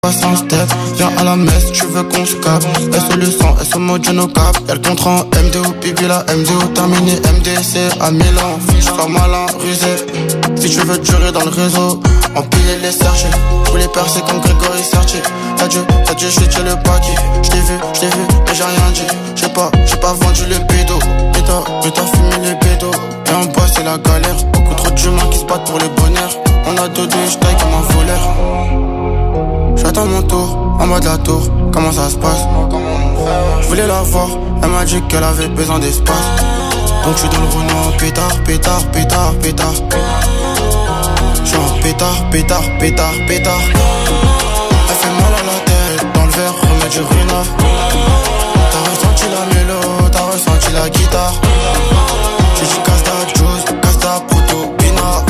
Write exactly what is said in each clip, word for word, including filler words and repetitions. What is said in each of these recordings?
passe un step, viens à la messe, tu veux qu'on se capte. S O le sang, S O mode no cap. Y'a le contrat en M D O, pipi la M D O terminé, M D C à Milan. Je sois malin, rusé. Si tu veux durer dans le réseau, empiler les sergés. Pour les percer comme Grégory Sertier. T'as Dieu, t'as Dieu, j'ai tué le paquet. J't'ai vu, j't'ai vu, mais j'ai rien dit. J'ai pas, j'ai pas vendu le bédo. Mais t'as, mais t'as fumé les bédos. Et en bas c'est la galère. Beaucoup trop d'humains qui se battent pour le bonheur. On a deux deux, j'taille comme un voleur. J'attends mon tour, en bas de la tour, comment ça se passe? Je voulais la voir, elle m'a dit qu'elle avait besoin d'espace. Donc j'suis dans le Renault, pétard, pétard, pétard, pétard. J'suis en pétard, pétard, pétard, pétard. Elle fait mal à la tête, dans le verre, remets du ruinard. T'as ressenti la mélo, t'as ressenti la guitare. J'ai dit casse ta juice, casse ta proto, pina.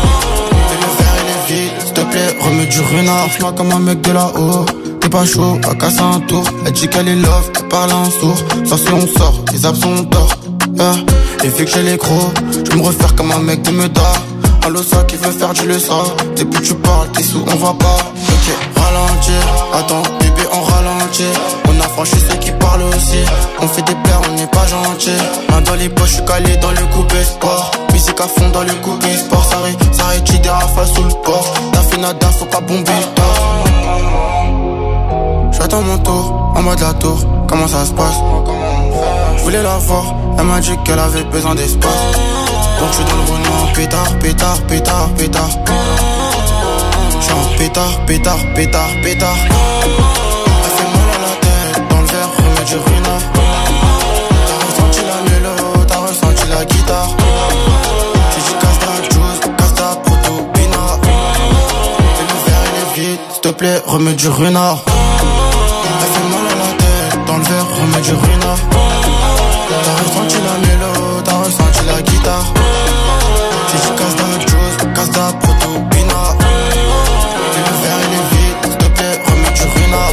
S'il te plaît, remets du renard. Fais-moi comme un mec de là-haut. T'es pas chaud, va casser un tour. Elle dit qu'elle est love, elle parle en sourd. Soit si on sort, les absents d'or. Yeah. Et vu que j'ai les crocs, je me refaire comme un mec de Meda. Un losa qui veut faire du leçon. Depuis tu parles, t'es sous, on va pas. Ok, ralentir, attends, bébé, on ralentit. On a franchi ceux qui parlent aussi. On fait des pleurs, on n'est pas gentil. Main dans les poches, je suis calé dans le coupé sport. Musique à fond dans le coupé sport. Ça arrête, ça arrête, des rafales sous le port. T'as fait nada, faut pas bomber le tort. J'attends mon tour, en bas de la tour, comment ça se passe? Je voulais la voir, elle m'a dit qu'elle avait besoin d'espace. Donc j'suis dans le Renault, pétard, pétard, pétard, pétard. J'suis en pétard, pétard, pétard, pétard. Elle fait mal à la tête, dans le verre, remets du ruinard. T'as ressenti la mélo, t'as ressenti la guitare. J'ai dit casse ta juice, casse ta proto, pina. Et le verre il est vide, s'il te plaît, remets du ruinard. Elle fait mal à la tête, dans le verre, remets du ruinard. T'as ressenti la mélo, t'as ressenti la guitare. J'ai dit casse ta juice, casse ta proto, pina. Et le verre il est vide, s'il te plaît, remets du ruinard.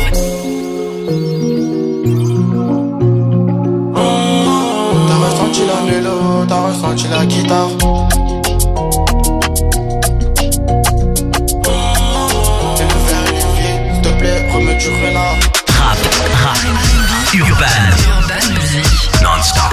T'as ressenti la mélo, t'as ressenti la guitare. Et le verre il est vide, s'il te plaît, remets du ruinard. Rap, rap, urbain, urbain musique, non-stop.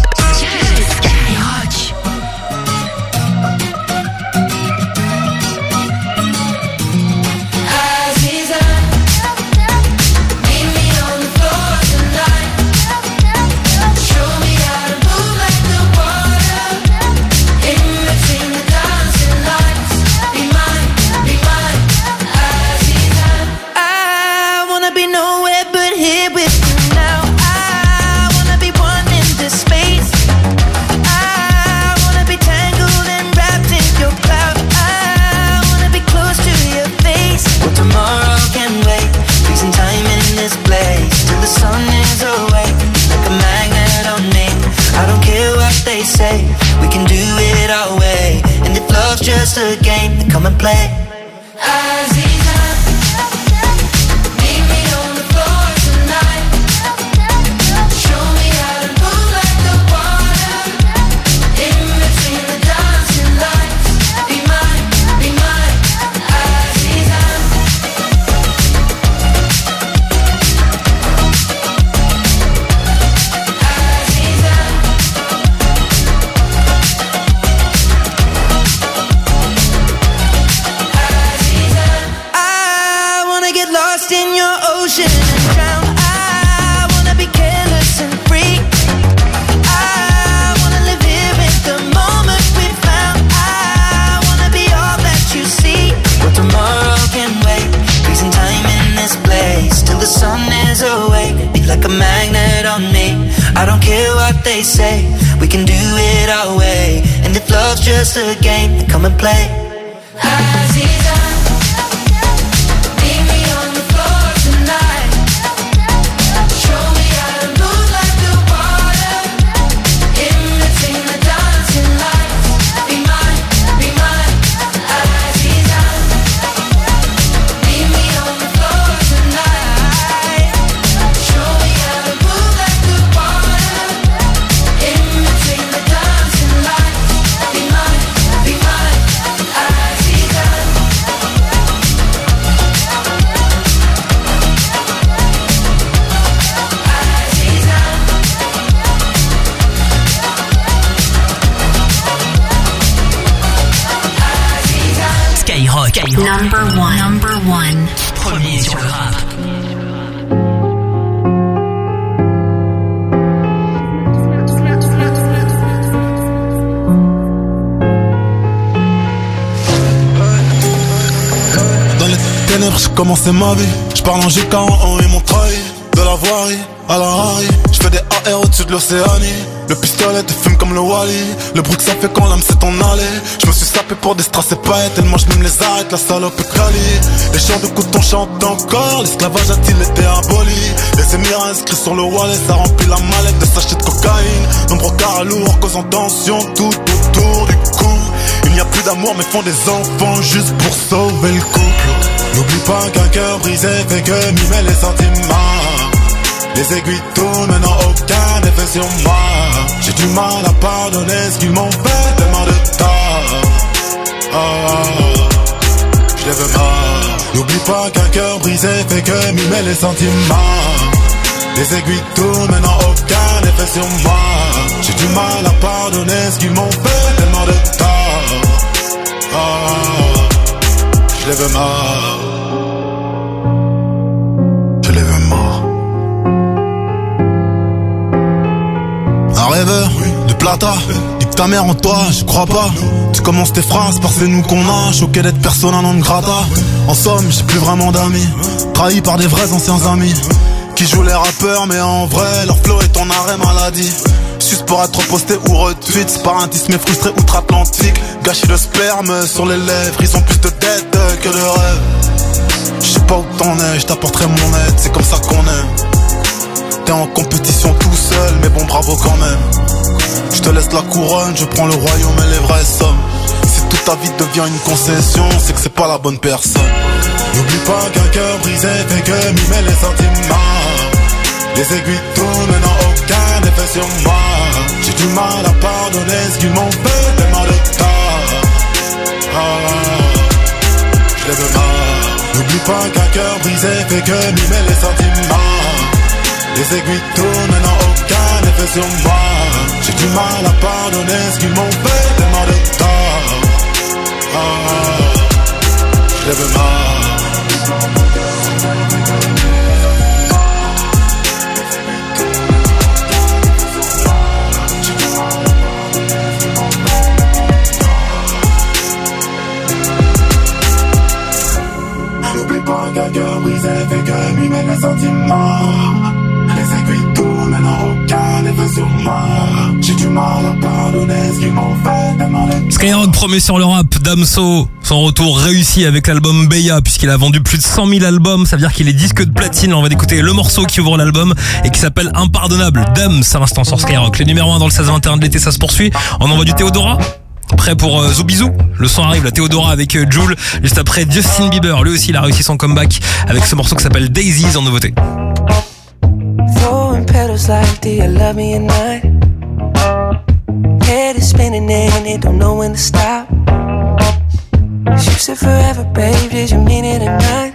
We can do it our way, and if love's just a game, then come and play. Aziza, meet me on the floor tonight. Show me how to move like the water. In between the dancing lights, be mine, be mine, Aziza. I don't care what they say, we can do it our way, and if love's just a game, then come and play. Aziza, meet me on the floor tonight. Show me how to move like the water. In between the dancing lights, be mine, be mine, Aziza. Meet me on the floor tonight. Show me how to move like the water. In between the dancing lights, be mine, be mine, Aziza. Number one. Number one. Premier sur le rap. J'ai commencé ma vie, j'parle en G quarante et ils m'ont trahi. De la voirie à la Harry, j'fais des A R au-dessus de l'Océanie. Le pistolet te fume comme le Wally. Le bruit que ça fait quand l'âme s'est en allée. J'me suis sapé pour des strass et paillettes. Tellement j'm'aime les arrête, la salope est quali. Les chants de coton chantent encore. L'esclavage a-t-il été aboli? Les émirats inscrits sur le wallet, ça remplit la mallette de sachets de cocaïne. Nombreux carats lourds causant tension tout autour du cou. Il n'y a plus d'amour mais font des enfants juste pour sauver le couple. N'oublie pas qu'un cœur brisé fait que mimer les sentiments. Les aiguilles tournent, mais n'ont aucun effet sur moi. J'ai du mal à pardonner ce qu'ils m'ont fait, tellement de tort. Oh, je les veux mort. N'oublie pas qu'un cœur brisé fait que mimer les sentiments. Les aiguilles tournent, mais n'ont aucun effet sur moi. J'ai du mal à pardonner ce qu'ils m'ont fait, tellement de tort. Oh, je les veux mort. Je les veux mort. Un rêveur de plata, nique ta mère en toi, je crois pas. Tu commences tes phrases par c'est nous qu'on a, choqué d'être personne non grata. En somme, j'ai plus vraiment d'amis, trahi par des vrais anciens amis qui jouent les rappeurs mais en vrai leur flow est en arrêt maladie. Juste pour être posté ou retweet, sparatisme frustré outre-Atlantique. Gâchis de sperme sur les lèvres, ils ont plus de tête que de rêve. Je sais pas où t'en es, je t'apporterai mon aide, c'est comme ça qu'on est. T'es en compétition tout seul, mais bon bravo quand même. Je te laisse la couronne, je prends le royaume et les vraies sommes. Si toute ta vie devient une concession, c'est que c'est pas la bonne personne. N'oublie pas qu'un cœur brisé fait que mimer les sentiments. Les aiguilles tournent, mais n'ont aucun effet sur moi. J'ai du mal à pardonner ce qu'ils m'ont fait, tellement de tort. Oh, je les veux mort. N'oublie pas qu'un cœur brisé fait que mimer les sentiments. Les aiguilles tournent, mais n'ont aucun effet sur moi. J'ai du mal à pardonner ce qu'ils m'ont fait, tellement de tort. Oh, je les veux mort. N'oublie pas qu'un cœur brisé fait que mimer les sentiments. Les aiguilles tournent, mais n'ont aucun effet sur moi. J'ai du mal à pardonner ce qu'ils m'ont fait, tellement de... Skyrock promet sur le rap, Damso, son retour réussi avec l'album Beya, puisqu'il a vendu plus de cent mille albums, ça veut dire qu'il est disque de platine. On va écouter le morceau qui ouvre l'album et qui s'appelle Impardonnable. Dams à l'instant sur Skyrock. Le numéro un dans le seize vingt et un de l'été, ça se poursuit. On envoie du Théodora. Prêt pour euh, Zoubizou. Le son arrive, la Théodora avec euh, Jul. Juste après Justin Bieber, lui aussi il a réussi son comeback avec ce morceau qui s'appelle Daisies en nouveauté. Throwing petals like, do you love me or not? Head is spinning and it don't know when to stop. You said forever, babe, did you mean it or not?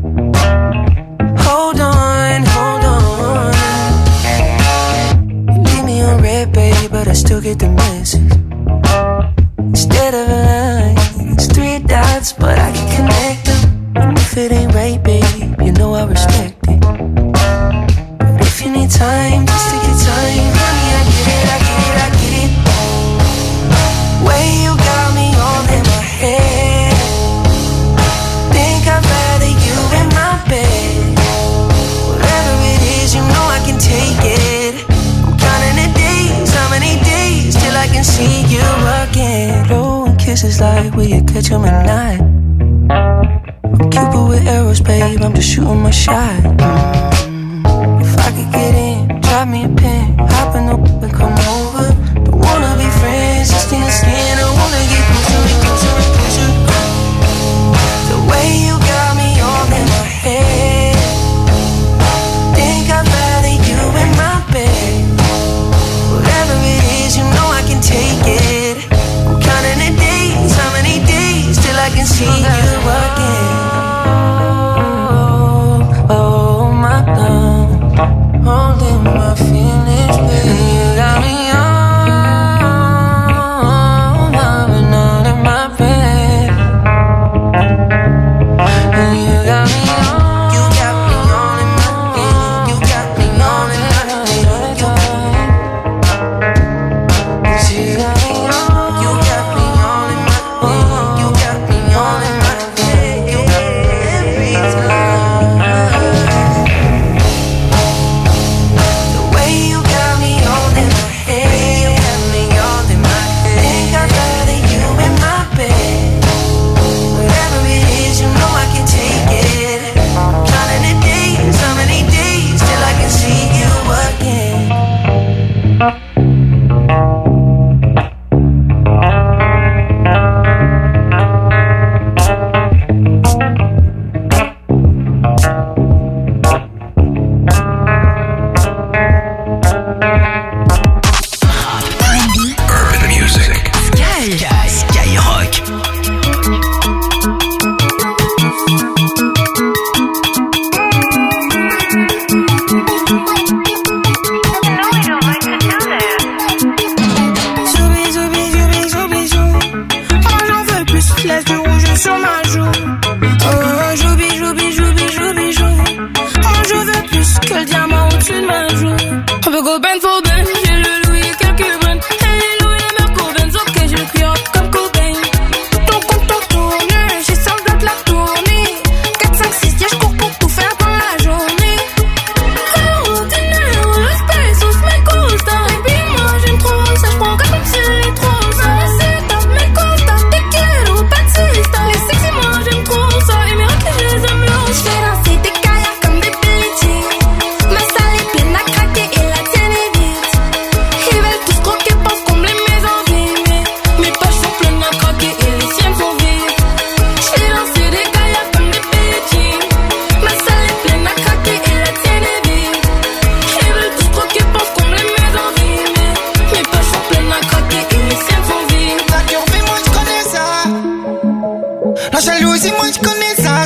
Hold on, hold on. You leave me on red, babe, but I still get the message. Instead of a line, it's three dots, but I can connect them. And if it ain't right, babe, you know I respect it. But if you need time, just take your time, honey, I get it, I get it, I get it. Way you got me all in my head. Think I'd rather you in my bed. Whatever it is, you know I can take it. I'm counting the days, how many days till I can see you again. Blowing kisses like will you catch 'em or not? I'm Cupid with arrows, babe, I'm just shooting my shot. Mm. If I could get in, drop me a pin, hop in the whip and come over. Don't wanna be friends, just in the skin, I wanna get closer, closer, closer. The way you got me all in my head. Think I'd rather you in my bed. Whatever it is, you know I can take it. I'm counting the days, how many days till I can see you again. Oh, oh my love, holding my feelings.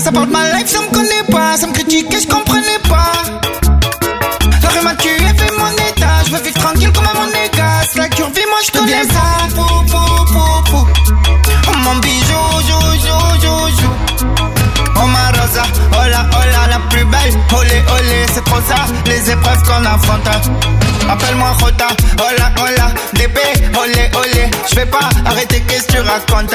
Ça parle de ma life, ça me connaît pas. Ça me critique et je comprenais pas. La rue m'a tué, fait mon état. Je veux vivre tranquille comme un monégasque. La cure vie, moi je connais ça. Pou, pou, pou, pou. Oh mon bijou, jou, jou, jou, jou. Oh ma rosa, hola, hola, la plus belle. Olé, olé, c'est trop ça, les épreuves qu'on affronte. Appelle-moi Jota, hola, hola, D B, olé, olé. J'vais pas arrêter, qu'est-ce que tu racontes?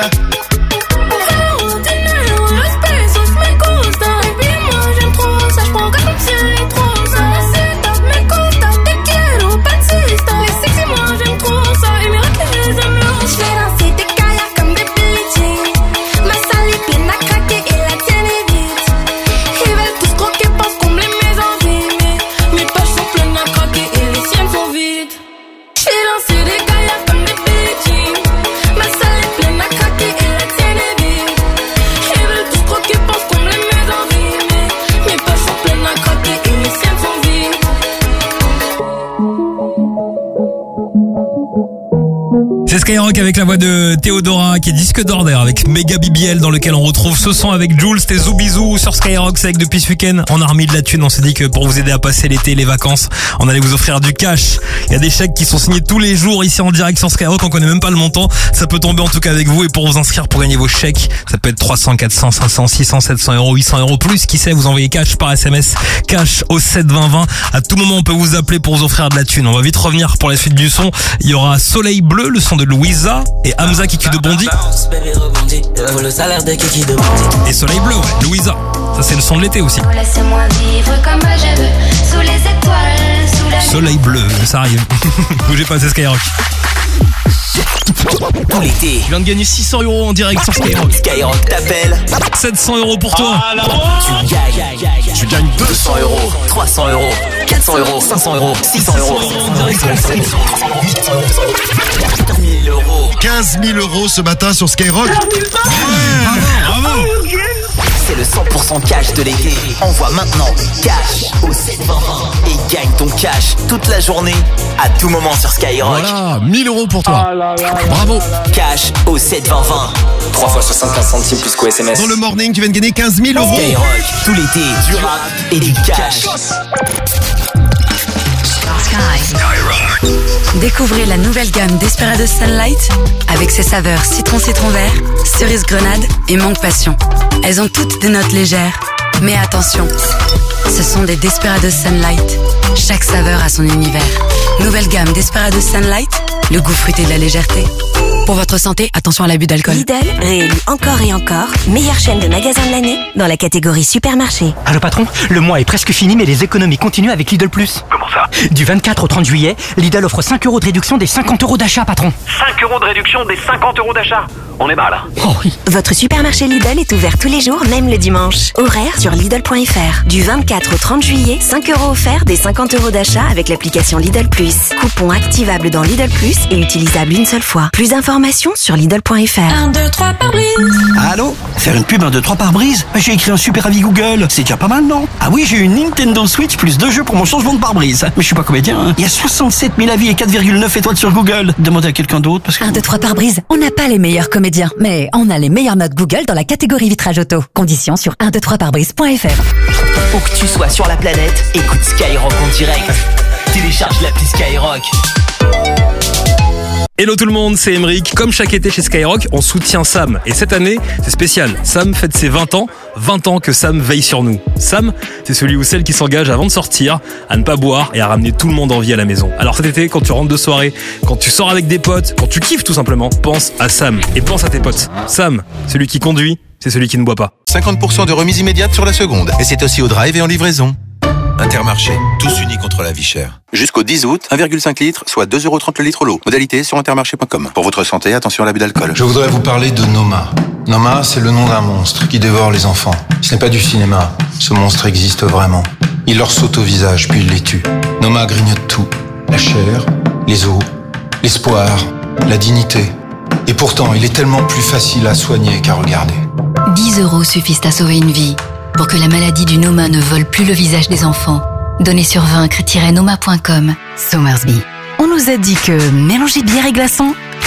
C'est Skyrock avec la voix de Théodora qui est disque d'or d'ailleurs avec Mega B B L dans lequel on retrouve ce son avec Jules. C'était Zoubizou sur Skyrock. C'est avec depuis ce week-end on a remis de la thune. On s'est dit que pour vous aider à passer l'été et les vacances, on allait vous offrir du cash. Il y a des chèques qui sont signés tous les jours ici en direct sur Skyrock. On connaît même pas le montant. Ça peut tomber en tout cas avec vous. Et pour vous inscrire pour gagner vos chèques, ça peut être trois cents, quatre cents, cinq cents, six cents, sept cents euros, huit cents euros plus. Qui sait, vous envoyez cash par S M S. Cash au sept vingt vingt. À tout moment on peut vous appeler pour vous offrir de la thune. On va vite revenir pour la suite du son. Il y aura Soleil Bleu, le son de Louisa, et Hamza Kiki de Bondy. Et Soleil Bleu, ouais, Louisa. Ça c'est le son de l'été aussi. Laissez-moi vivre comme je veux, sous les étoiles, sous la... Soleil Bleu, ça arrive. Bougez pas, c'est Skyrock. Tout l'été. Je viens de gagner six cents euros en direct sur Skyrock. Skyrock t'appelle. sept cents euros pour toi. Ah, tu gagnes. Tu gagnes deux cents euros, trois cents euros, quatre cents euros, cinq cents euros, six cents euros. mille euros. quinze mille euros ce matin sur Skyrock. Bravo, bravo. C'est le cent pour cent cash de l'été. Envoie maintenant cash au sept vingt vingt et gagne ton cash toute la journée, à tout moment sur Skyrock. Voilà, mille euros pour toi. Bravo. Cash au sept vingt vingt. trois fois soixante-quinze centimes plus qu'au S M S. Dans le morning, tu viens de gagner quinze mille euros. Skyrock, tout l'été, du rap et du cash. Découvrez la nouvelle gamme Desperados Sunlight avec ses saveurs citron citron vert, cerise grenade et mangue passion. Elles ont toutes des notes légères, mais attention, ce sont des Desperados Sunlight. Chaque saveur a son univers. Nouvelle gamme Desperados Sunlight, le goût fruité de la légèreté. Pour votre santé, attention à l'abus d'alcool. Lidl, réélu encore et encore, meilleure chaîne de magasins de l'année dans la catégorie supermarché. Allô patron, le mois est presque fini mais les économies continuent avec Lidl Plus. Comment ça? Du vingt-quatre au trente juillet, Lidl offre cinq euros de réduction des cinquante euros d'achat, patron. cinq euros de réduction des cinquante euros d'achat? On est mal. Oh oui. Votre supermarché Lidl est ouvert tous les jours, même le dimanche. Horaire sur Lidl point F R. Du vingt-quatre au trente juillet, cinq euros offerts des cinquante euros d'achat avec l'application Lidl Plus. Coupon activable dans Lidl Plus et utilisable une seule fois. Plus d'informations sur Lidl point F R. un, deux, trois par brise. Allô? Faire une pub un, deux, trois par brise? J'ai écrit un super avis Google. C'est déjà pas mal, non? Ah oui, j'ai une Nintendo Switch plus deux jeux pour mon changement de pare-brise. Mais je suis pas comédien, hein. Il y a soixante-sept mille avis et quatre virgule neuf étoiles sur Google. Demandez à quelqu'un d'autre parce que... un, deux, trois par brise. On n'a pas les meilleurs comédiens, mais on a les meilleures notes Google dans la catégorie vitrage auto. Conditions sur un, deux, trois par brise point F R. Où que tu sois sur la planète, écoute Skyrock en direct. Télécharge l'appli Skyrock. Hello tout le monde, c'est Emeric. Comme chaque été chez Skyrock, on soutient Sam. Et cette année, c'est spécial. Sam fête ses vingt ans. vingt ans que Sam veille sur nous. Sam, c'est celui ou celle qui s'engage avant de sortir, à ne pas boire et à ramener tout le monde en vie à la maison. Alors cet été, quand tu rentres de soirée, quand tu sors avec des potes, quand tu kiffes tout simplement, pense à Sam. Et pense à tes potes. Sam, celui qui conduit, c'est celui qui ne boit pas. cinquante pour cent de remise immédiate sur la seconde. Et c'est aussi au drive et en livraison. Intermarché, tous unis contre la vie chère. Jusqu'au dix août, un virgule cinq litres, soit deux euros trente le litre l'eau. Modalité sur intermarché point com. Pour votre santé, attention à l'abus d'alcool. Je voudrais vous parler de Noma. Noma, c'est le nom d'un monstre qui dévore les enfants. Ce n'est pas du cinéma. Ce monstre existe vraiment. Il leur saute au visage, puis il les tue. Noma grignote tout. La chair, les os, l'espoir, la dignité. Et pourtant, il est tellement plus facile à soigner qu'à regarder. dix euros suffisent à sauver une vie. Pour que la maladie du Noma ne vole plus le visage des enfants, donnez sur vaincre tiret noma point com. Somersby. On nous a dit que mélanger bière et glaçons,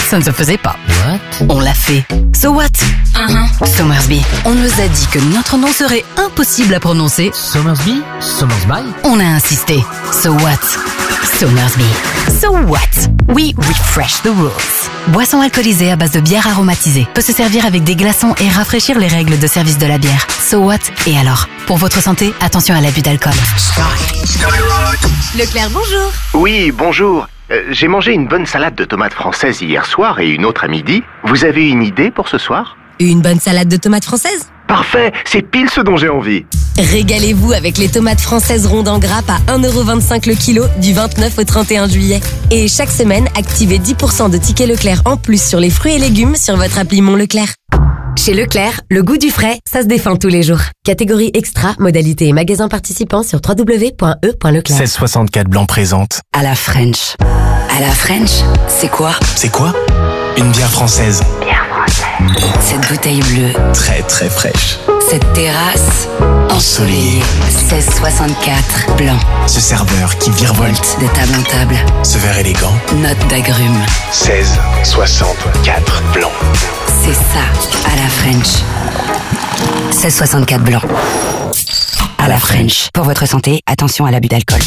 ça ne se faisait pas. What? On l'a fait. So what? Uh-huh. Somersby. On nous a dit que notre nom serait impossible à prononcer. Somersby? Somersby? On a insisté. So what? Somersby. So what? We refresh the rules. Boisson alcoolisée à base de bière aromatisée. Peut se servir avec des glaçons et rafraîchir les règles de service de la bière. So what? Et alors? Pour votre santé, attention à l'abus d'alcool. Leclerc, bonjour. Oui, bonjour. Euh, j'ai mangé une bonne salade de tomates françaises hier soir et une autre à midi. Vous avez une idée pour ce soir? Une bonne salade de tomates françaises? Parfait, c'est pile ce dont j'ai envie. Régalez-vous avec les tomates françaises rondes en grappe à un euro vingt-cinq le kilo du vingt-neuf au trente et un juillet. Et chaque semaine, activez dix pour cent de tickets Leclerc en plus sur les fruits et légumes sur votre appli Mon Leclerc. Chez Leclerc, le goût du frais, ça se défend tous les jours. Catégorie extra, modalité et magasin participant sur w w w point e point leclerc. seize soixante-quatre blanc présente. À la French. À la French, c'est quoi? C'est quoi? Une bière française. Bière française. Cette bouteille bleue. Très très fraîche. Cette terrasse ensoleillée. seize soixante-quatre blanc. Ce serveur qui virevolte de table en table. Ce verre élégant. Note d'agrumes. seize soixante-quatre blanc. C'est ça, à la French. seize soixante-quatre blanc. À la French. Pour votre santé, attention à l'abus d'alcool.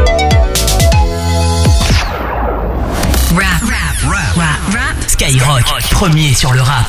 Rap, rap, rap, rap, rap. Skyrock, premier sur le rap.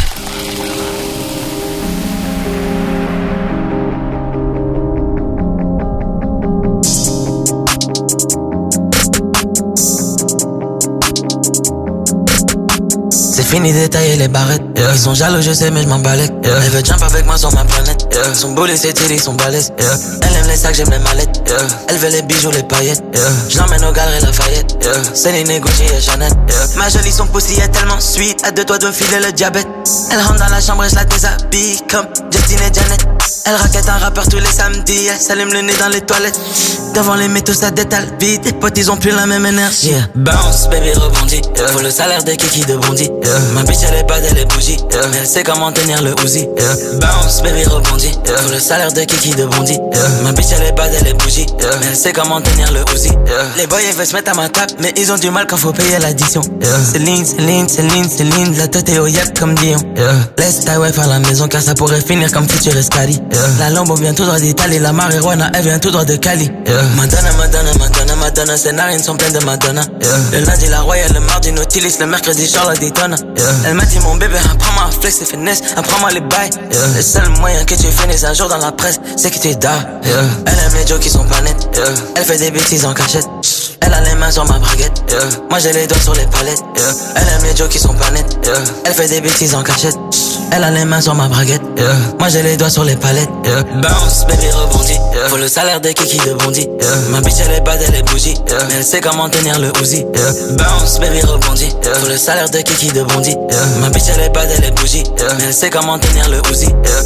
C'est fini d'étailler les barrettes, yeah. Ils sont jaloux, je sais, mais je m'en balèque, yeah. Elle veut jump avec moi sur ma planète, yeah. Son boulet, c'est tiré, son balèze, yeah. Elle aime les sacs, j'aime les mallettes, yeah. Elle veut les bijoux, les paillettes, yeah. Je l'emmène au galeries Lafayette, yeah. Céline et Gucci et Chanel, yeah. Ma jolie, son pussy est tellement sweet, à deux doigts de me filer le diabète. Elle rentre dans la chambre et je la déshabille comme Justine et Janet. Elle raquette un rappeur tous les samedis, elle s'allume le nez dans les toilettes. Devant les métaux, ça détale vite, les potes, ils ont plus la même énergie, yeah. Bounce, baby, rebondit, yeah. Faut le salaire de Kiki de Bondy, yeah. Ma bitch, elle est pas elle est bougie, yeah. Mais elle sait comment tenir le Uzi, yeah. Bounce, baby, rebondit, yeah. Faut le salaire de Kiki de Bondy, yeah. Ma bitch, elle est pas elle est bougie, yeah. Mais elle sait comment tenir le Uzi, yeah. Les boys, ils veulent se mettre à ma table, mais ils ont du mal quand faut payer l'addition, yeah. Céline, Céline, Céline, Céline, la tête est au yep comme Dion, yeah. Laisse ta wife à la maison car ça pourrait finir comme Future Escali, yeah. La Lambo vient tout droit d'Italie, la marijuana, elle vient tout droit de Cali, yeah. Madonna, Madonna, Madonna, Madonna, ses narines sont pleines de Madonna, yeah. Le lundi, la Royale, le mardi, Nautilus, le mercredi, Charlotte Daytona, yeah. Elle m'a dit mon bébé, apprends-moi à flex et finesse, apprends-moi les bails, yeah. Le seul moyen que tu finisses un jour dans la presse, c'est que tu dors, yeah. Elle aime les jokes qui sont pas nets, yeah. Elle fait des bêtises en cachette, elle a les mains sur ma braguette, yeah. Moi j'ai les doigts sur les palettes, yeah. Elle aime les jokes qui sont pas nets, yeah. Elle fait des bêtises en cachette, elle a les mains sur ma braguette, yeah. Moi j'ai les doigts sur les palettes, yeah. Bounce, baby, rebondit, yeah. Faut le salaire de Kiki de Bondy, yeah. Ma bitch elle est bad, elle est bougie, yeah. Mais elle sait comment tenir le Uzi, yeah. Bounce, baby, rebondit, yeah. Faut le salaire de Kiki de Bondy, yeah. Ma bitch elle est bad, elle est bougie, yeah. Mais elle sait comment tenir le Uzi, yeah.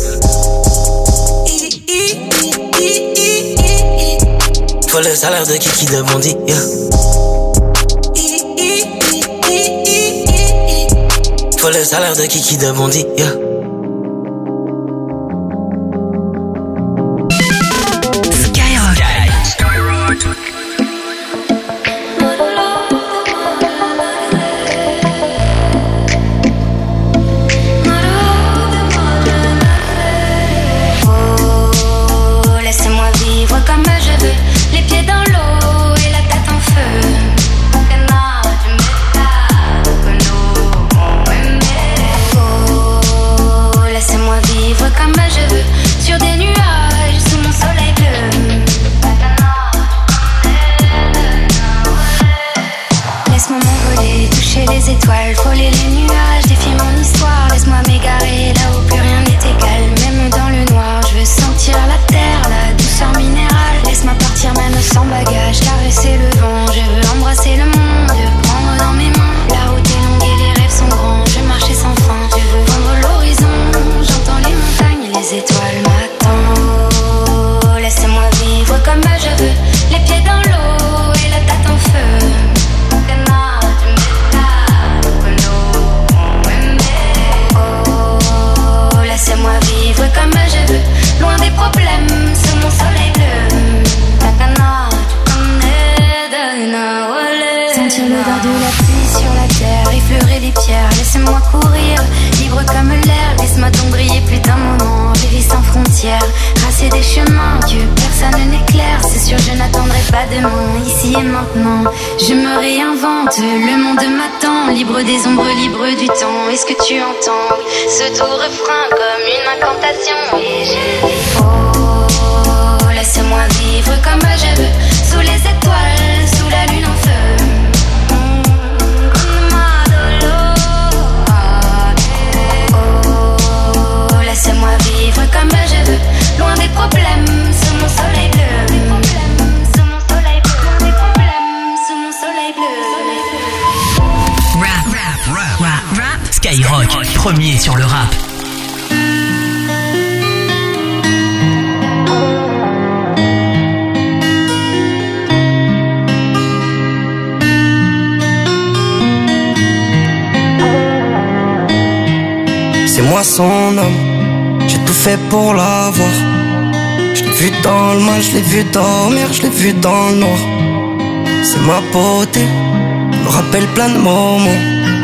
Faut le salaire de Kiki de Bondy, yeah. Faut le salaire de Kiki de Bondy, yeah. emprunter des chemins que personne n'éclaire. C'est sûr, je n'attendrai pas demain, ici et maintenant. Je me réinvente, le monde m'attend. Libre des ombres, libre du temps. Est-ce que tu entends ce doux refrain comme une incantation? Et je dis oh, laisse-moi vivre comme je veux, sous les étoiles, sous la lune en feu. Laisse-moi vivre comme je veux, loin des problèmes, sous mon soleil bleu. Sous mon soleil bleu, loin des problèmes, sous mon soleil bleu. Rap, rap, rap, rap, rap. Skyrock, premier sur le rap. C'est moi son homme. J'ai tout fait pour l'avoir. Je l'ai vu dans le mal, je l'ai vu dormir, je l'ai vu dans le noir. C'est ma beauté, me rappelle plein de moments.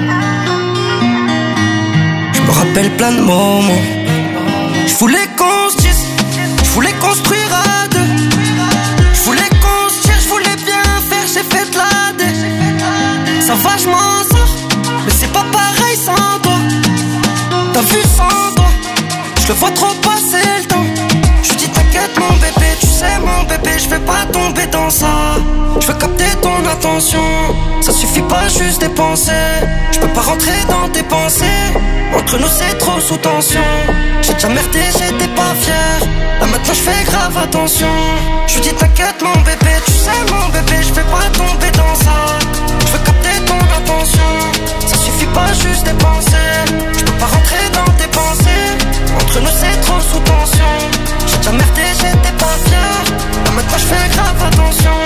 Je me rappelle plein de moments. Je voulais qu'on se dise, je voulais construire à deux. Je voulais qu'on se tire, je voulais bien faire, j'ai fait de la dé. Ça va, je m'en sors, mais c'est pas pareil sans toi. T'as vu sans toi, je le vois trop passer le temps. Je dis t'inquiète mon bébé, tu sais mon bébé, je vais pas tomber dans ça. Je veux capter ton attention, ça suffit pas juste dépenser. Je peux pas rentrer dans tes pensées, entre nous c'est trop sous tension. J'ai déjà merdé, j'étais pas fier, là maintenant je fais grave attention. Je dis t'inquiète mon bébé, tu sais mon bébé, je vais pas tomber dans ça. Je veux capter ton attention, ça suffit pas juste dépenser. Je peux pas rentrer dans tes pensées, entre nous c'est trop sous tension. J'ai déjà merdé, j'étais pas fier, là maintenant je fais grave attention.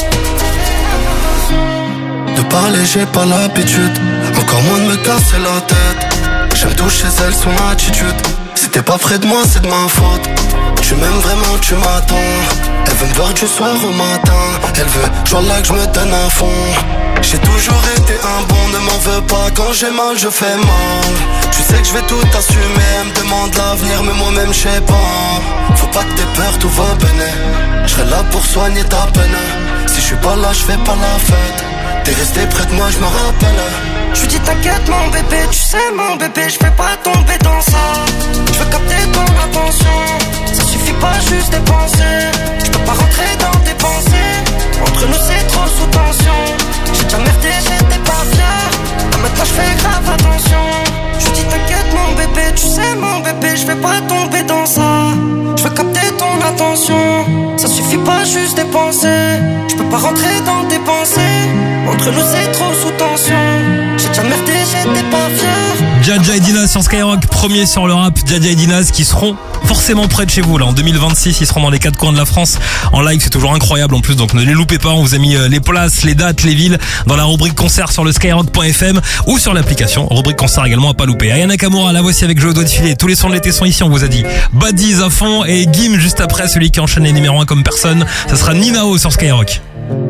De parler j'ai pas l'habitude, encore moins de me casser la tête. J'aime toucher elle, son attitude. Si t'es pas près de moi c'est de ma faute. Tu m'aimes vraiment, tu m'attends. Elle veut me voir du soir au matin. Elle veut, genre là que je me donne à fond. J'ai toujours été un bon, ne m'en veux pas. Quand j'ai mal, je fais mal. Tu sais que je vais tout assumer. Elle me demande l'avenir, mais moi-même je sais pas. Faut pas que t'aies peur, tout va bien. Je serai là pour soigner ta peine. Si je suis pas là, je fais pas la fête. T'es resté près de moi, je me rappelle. Je lui dis t'inquiète mon bébé, tu sais mon bébé, je vais pas tomber dans ça. Je veux capter ton attention, ça suffit pas juste dépenser. Je peux pas rentrer dans tes pensées, entre nous c'est trop sous tension. J'ai déjà merdé, j'étais pas fier, là maintenant je fais grave attention. Je lui dis t'inquiète mon bébé, tu sais mon bébé, je vais pas tomber dans ça. Je veux capter ton attention, ça suffit pas juste dépenser. Je peux pas rentrer dans tes pensées, entre nous c'est trop sous tension. J'ai déjà merdé, j'étais pas fier. Dja et Dinaz sur Skyrock, premier sur le rap. Dja et Dinaz qui seront forcément près de chez vous là en deux mille vingt-six. Ils seront dans les quatre coins de la France en live, c'est toujours incroyable en plus, donc ne les loupez pas. On vous a mis les places, les dates, les villes dans la rubrique concert sur le skyrock point f m ou sur l'application. Rubrique concert également à pas louper. Aya Nakamura, la voici avec Joe doit filer. Tous les sons de l'été sont ici, on vous a dit. Baddies à fond et Gim juste après, celui qui enchaîne les numéros un comme personne. Ça sera Ninao sur Skyrock.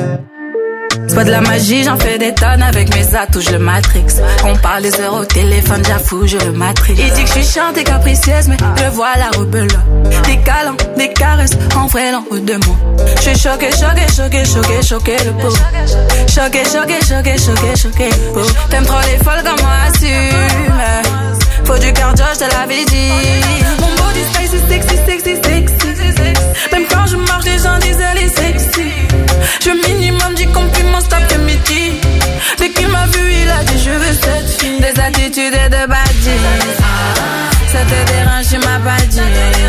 C'est pas de la magie, j'en fais des tonnes avec mes atouts, je le matrix. On parle des heures au téléphone, j'avoue, je le matrix. Il dit que je suis chiante et capricieuse, mais je vois la rebelle. Des câlins, des caresses, en vrai l'en haut de moi. Je suis choqué, choqué, choqué, choqué, choqué le pot. Choqué, choqué, choqué, choqué, choqué le pot. T'aimes trop les folles comme moi, assume. Faut du cardio, je te l'avais dit. Mon body spicy, sexy, sexy, sexy. Même quand je marche, les gens disent elle est sexy. Je minimum dix compliments cet après-midi. Dès qu'il m'a vu, il a dit je veux cette fille. Des attitudes et de baddies. Ça te dérange, tu m'as pas dit.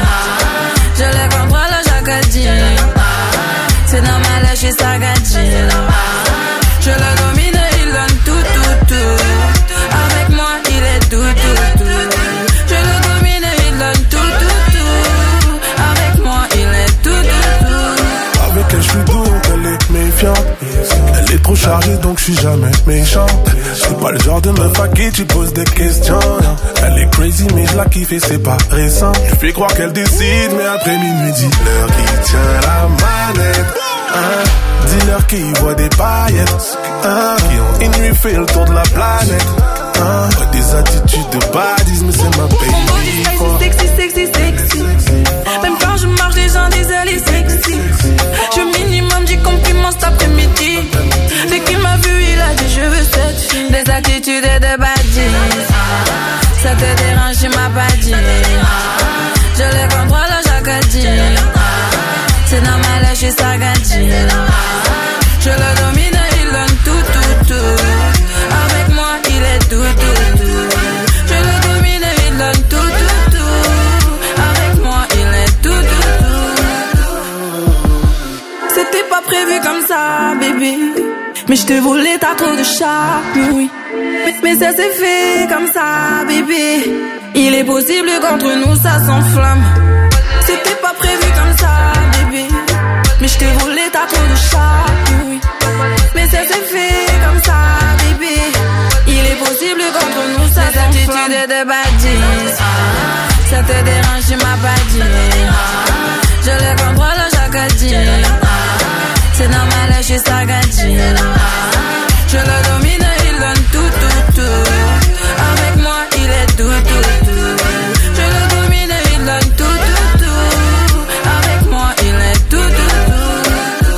Je les contrôle chaque dit. C'est normal, je suis sagadie. Je le domine, il donne tout, tout, tout. Avec moi, il est tout, tout, tout. Je le domine, il donne tout, tout, tout. Avec moi, il est tout, tout, tout. Avec elle, je suis doux, elle est méfiante. Elle est trop chargée, donc je suis jamais méchant. C'est pas le genre de meuf à qui tu poses des questions. Elle est crazy, mais je la kiffe et c'est pas récent. Je fais croire qu'elle décide, mais après minuit, dis-leur qui tient la manette. Hein? Dis-leur qui voit des paillettes. Hein? Qui ont une nuit fait le tour de la planète. Hein? Ouais, des attitudes de badisme, c'est ma baby. Mon body sexy, sexy, sexy. Même quand je marche, les gens attitudes de badis. Ça te dérange, tu m'as pas dit. Je les contrôle chaque dit. C'est normal, je suis sagadi. Je le domine, il donne tout, tout, tout. Avec moi, il est tout, tout, tout. Je le domine, il donne tout, tout, tout. Avec moi, il est tout, tout, tout. C'était pas prévu comme ça, bébé. Mais je te voulais, t'as trop de charme, oui. Mais, mais ça s'est fait comme ça, bébé. Il est possible qu'entre nous ça s'enflamme. C'était pas prévu comme ça, bébé. Mais je te voulais, t'as trop de charme, oui. Mais ça s'est fait comme ça, bébé. Il est possible qu'entre nous ça s'enflamme. Tes attitudes de badis. Ça te dérange, tu m'as pas dit. Je les contrôle chaque dit. C'est normal, je suis sagadi. Je le domine, il donne tout, tout, tout. Avec moi, il est tout, tout, tout. Je le domine, il donne tout, tout, tout. Avec moi, il est tout, tout, tout.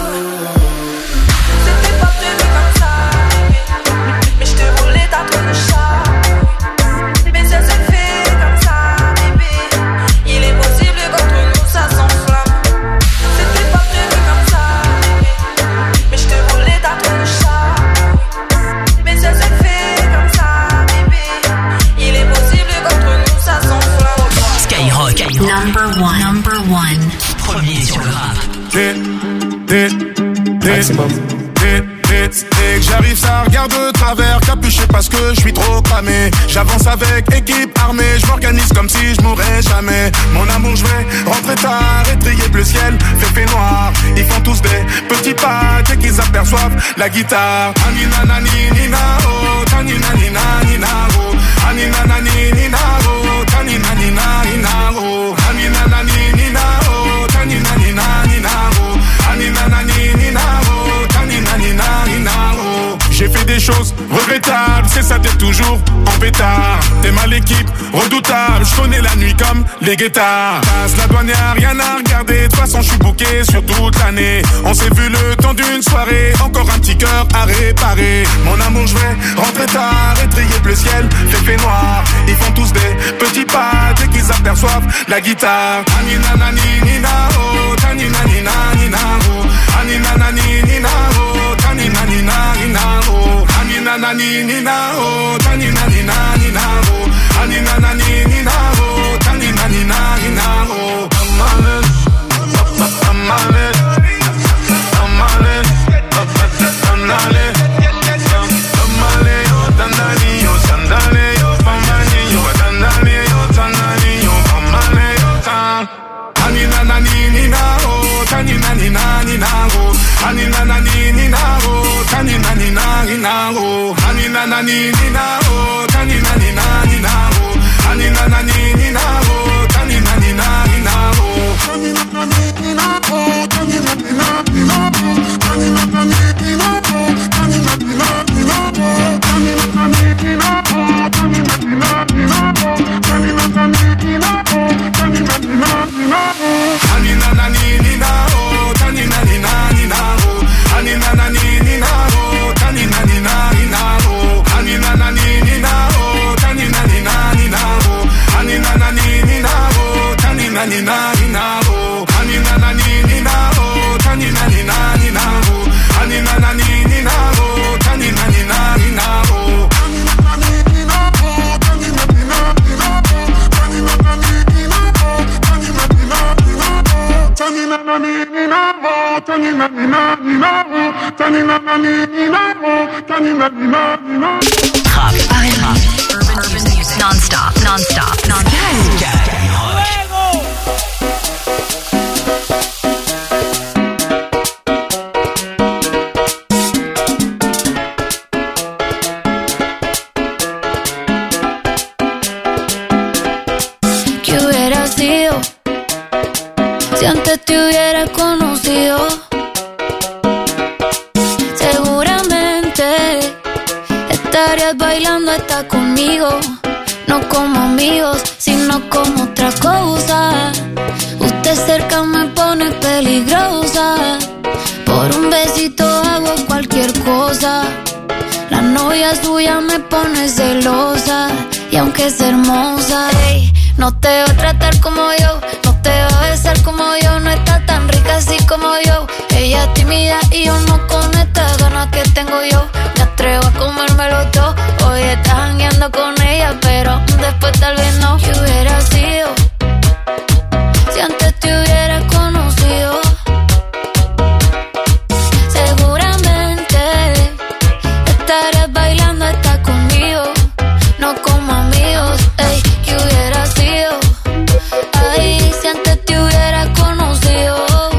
C'était pas prévu comme ça, mais je te voulais, t'as trop de charme. Mais ça s'est fait comme ça, bébé. Il est possible qu'entre nous ça s'enflamme. C'était pas prévu comme ça, mais je te voulais, t'as trop de charme. Mais ça s'est fait comme ça, bébé. Il est possible qu'entre nous ça s'enflamme. Skyrock, number one, number one, premier sur le rap. Dès, dès, maximum. Dès, dès, dès que j'arrive, ça regarde de travers, capuché parce que je suis trop cramé. J'avance avec équipe armée, je m'organise comme si je mourrais jamais. Mon amour, je vais rentrer tard, étrier bleu ciel, fait fait noir. Ils font tous des petits pas dès qu'ils aperçoivent la guitare. Anina nani nina oh, tanina nina nina oh, anina nani nina oh, tanina nina nina oh, anina nani nina oh, tanina nina nina oh, anina nani nina oh, tanina nina nina oh. J'ai fait des choses regrettables, c'est ça t'es toujours en pétard. T'es mal l'équipe, redoutable, je connais la nuit comme les guettards. Passe la douane, y'a rien à regarder, de toute façon je suis booké sur toute l'année. On s'est vu le temps d'une soirée, encore un petit cœur à réparer. Mon amour, je vais rentrer tard, étrier bleu ciel, fait fait noir. Ils font tous des petits pas dès qu'ils aperçoivent la guitare. Anina nani nina oh, tanina nina nina oh, anina nani nina oh, tanina nina nina oh, anina nani nina oh, tanina nina nina oh, anina nani nina oh, tanina nina nina oh. I'm on it, I'm on it, I'm on it, Tamale yo, tandani yo, sandale yo, pamani yo, tandale yo, tandani yo, pamale yo, tan. Anina nani nina oh, tanina nina nina oh, anina nani nina oh, tanina nina nina oh, anina nani nina oh, tanina nina nina oh, anina nani nina oh, tanina nina nina oh, tanina nani nina oh, tanina nina nina oh, tanina nani nina oh, tanina nina nina oh, tanina nani nina oh, tanina nina nina oh, tanina nani nina oh, tanina nina nina oh, anina nani nina oh, tanina nina nina oh, anina nani nina oh, tanina nina nina oh, anina nani nina oh, tanina nina nina oh, anina nani nina oh, tanina nina nina oh, anina nani nina oh, tanina nina nina oh, anina nani nina oh, tanina nina nina oh, anina nani nina oh, tanina nina nina oh, tanina nani nina oh, tanina nina nina oh, tanina nani nina oh, tanina nina nina oh, tanina nani nina oh, tanina nina nina Rap, rap, urban music, non-stop, non-stop, non-stop. ¿Qué hubiera sido si antes te hubiera conocido? Seguramente estarías bailando hasta conmigo, no como amigos, sino como otra cosa. Usted cerca me pone peligrosa, por un besito hago cualquier cosa. La noche novia suya me pone celosa. Y aunque es hermosa, ey, no te va a tratar como yo, no te va a besar como yo, no está tan rica así como yo. Ella es tímida y yo no con estas ganas que tengo yo. Me atrevo a comérmelo todo. Hoy estás jangueando con ella, pero después tal vez no. ¿Qué hubiera sido si antes te hubiera conocido? Seguramente estarías bailando hasta conmigo, no como amigos. Ey, ¿qué hubiera sido? Ay, si antes te hubiera conocido.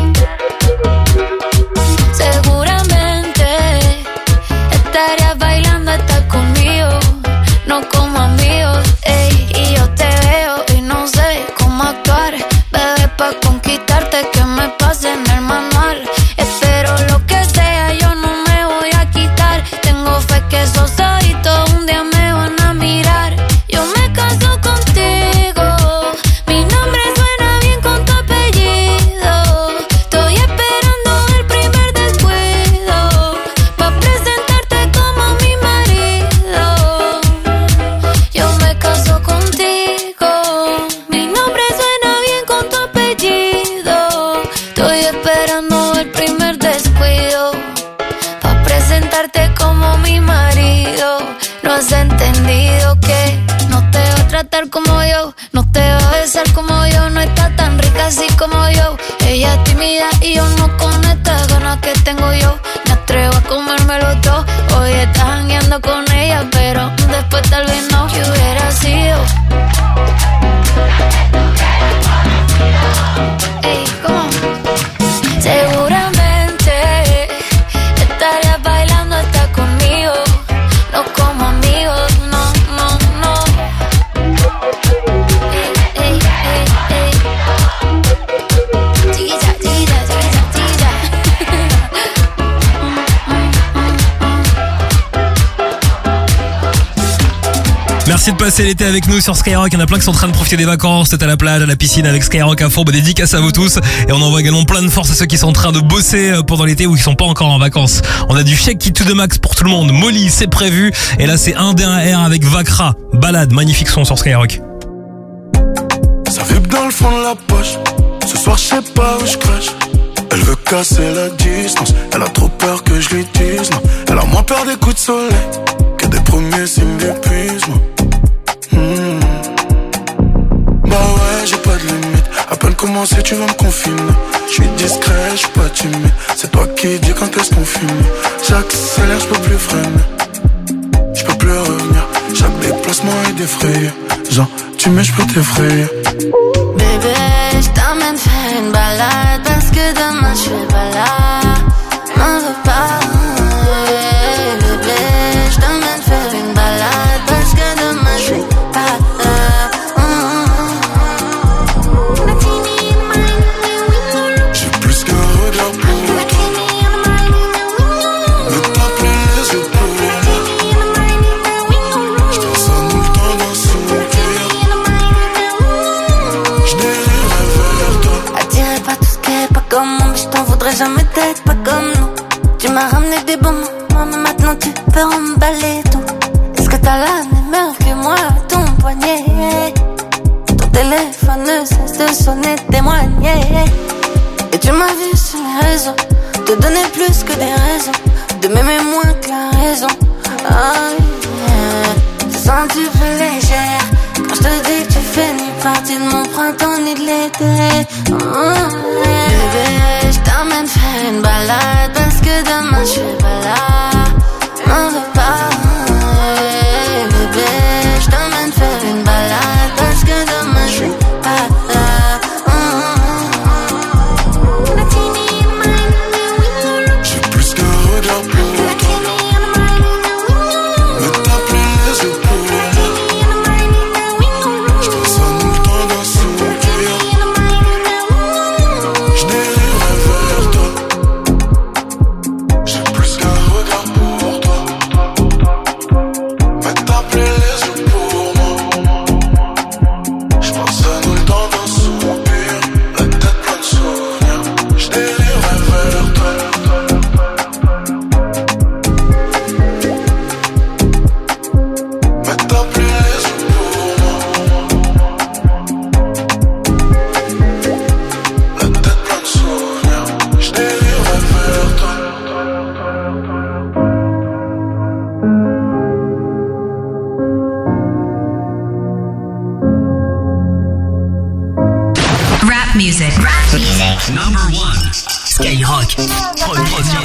Seguramente estarías bailando hasta conmigo, no como amigos. Ey, y yo te veo y no sé cómo actuar, bebé, pa' conquistarte que me pase en el manual. Espero lo que sea, yo no me voy a quitar. Tengo fe que esos ojitos un día me van a mirar. Yo me caso contigo, mi nombre suena bien con tu apellido. Estoy esperando el primer descuido pa' presentarte como mi marido. Yo me caso contigo, mi nombre suena bien con tu apellido. Estoy esperando el primer descuido pa' presentarte como mi marido. No has entendido que no te va a tratar como yo, no te va a besar como yo, no está tan rica así como yo. Ella es tímida y yo no con estas ganas que tengo yo. Me atrevo a comérmelo todo. Hoy estás jangueando con ella, pero después tal vez no. ¿Qué hubiera sido? Ey, ¿cómo? Seguramente estarías bailando hasta conmigo, no como amigos, no, no, no. Ey, ey, ey, ey. Chiquilla, chiquilla, chiquilla, chiquilla. Merci de passer l'été avec nous sur Skyrock. Il y en a plein qui sont en train de profiter des vacances, peut-être à la plage, à la piscine avec Skyrock à fond. Bah, dédicace à vous tous. Et on envoie également plein de force à ceux qui sont en train de bosser pendant l'été ou qui sont pas encore en vacances. On a du Shake It to the Max pour tout le monde. Molly, c'est prévu. Et là, c'est un D un R avec Vakra. Balade, magnifique son sur Skyrock. Ça vibre dans le fond de la poche. Ce soir, je sais pas où je crache. Elle veut casser la distance. Elle a trop peur que je lui dise non. Elle a moins peur des coups de soleil que des premiers signes d'épuisement. Hmm. Bah ouais, j'ai pas de limite. À peine commencé, tu vas me confiner. Je suis discret, je suis pas timide. C'est toi qui dis quand est-ce qu'on finit. J'accélère, je peux plus freiner. Je peux plus revenir. Chaque déplacement est défrayé. Genre, tu mets, je peux t'effrayer. Bébé, je t'emmène faire une balade parce que demain je suis pas là. M'en veux pas. Bébé, je t'emmène faire une balade parce que demain je suis pas là. J'ai plus qu'un regard pour toi. Ne t'as plus les yeux pour moi. Je pense à nous le temps d'un sourire. Je dériverai vers toi. Attiré par tout ce qui est pas comme moi, mais je t'en voudrais jamais d'être pas comme nous. Tu m'as ramené des bons moments, mais maintenant tu peux emballer tout. Est-ce que t'as la même heure que moi à ton poignet? Ton téléphone ne cesse de sonner, témoigner. Et tu m'as vu sur les réseaux te donner plus que des raisons de m'aimer moins que la raison. Oh yeah. Je sens que tu fais légère quand je te dis que tu fais ni partie de mon printemps ni de l'été. Oh yeah. Bébé, je t'emmène faire une balade parce que demain je suis pas là. M'en veux pas. Bébé, je t'emmène faire une balade parce que demain je suis pas là. J'ai plus qu'un regard pour toi. Ne t'as plus les yeux pour moi. Je pense à nous le temps d'un sourire. Je dériverai vers toi.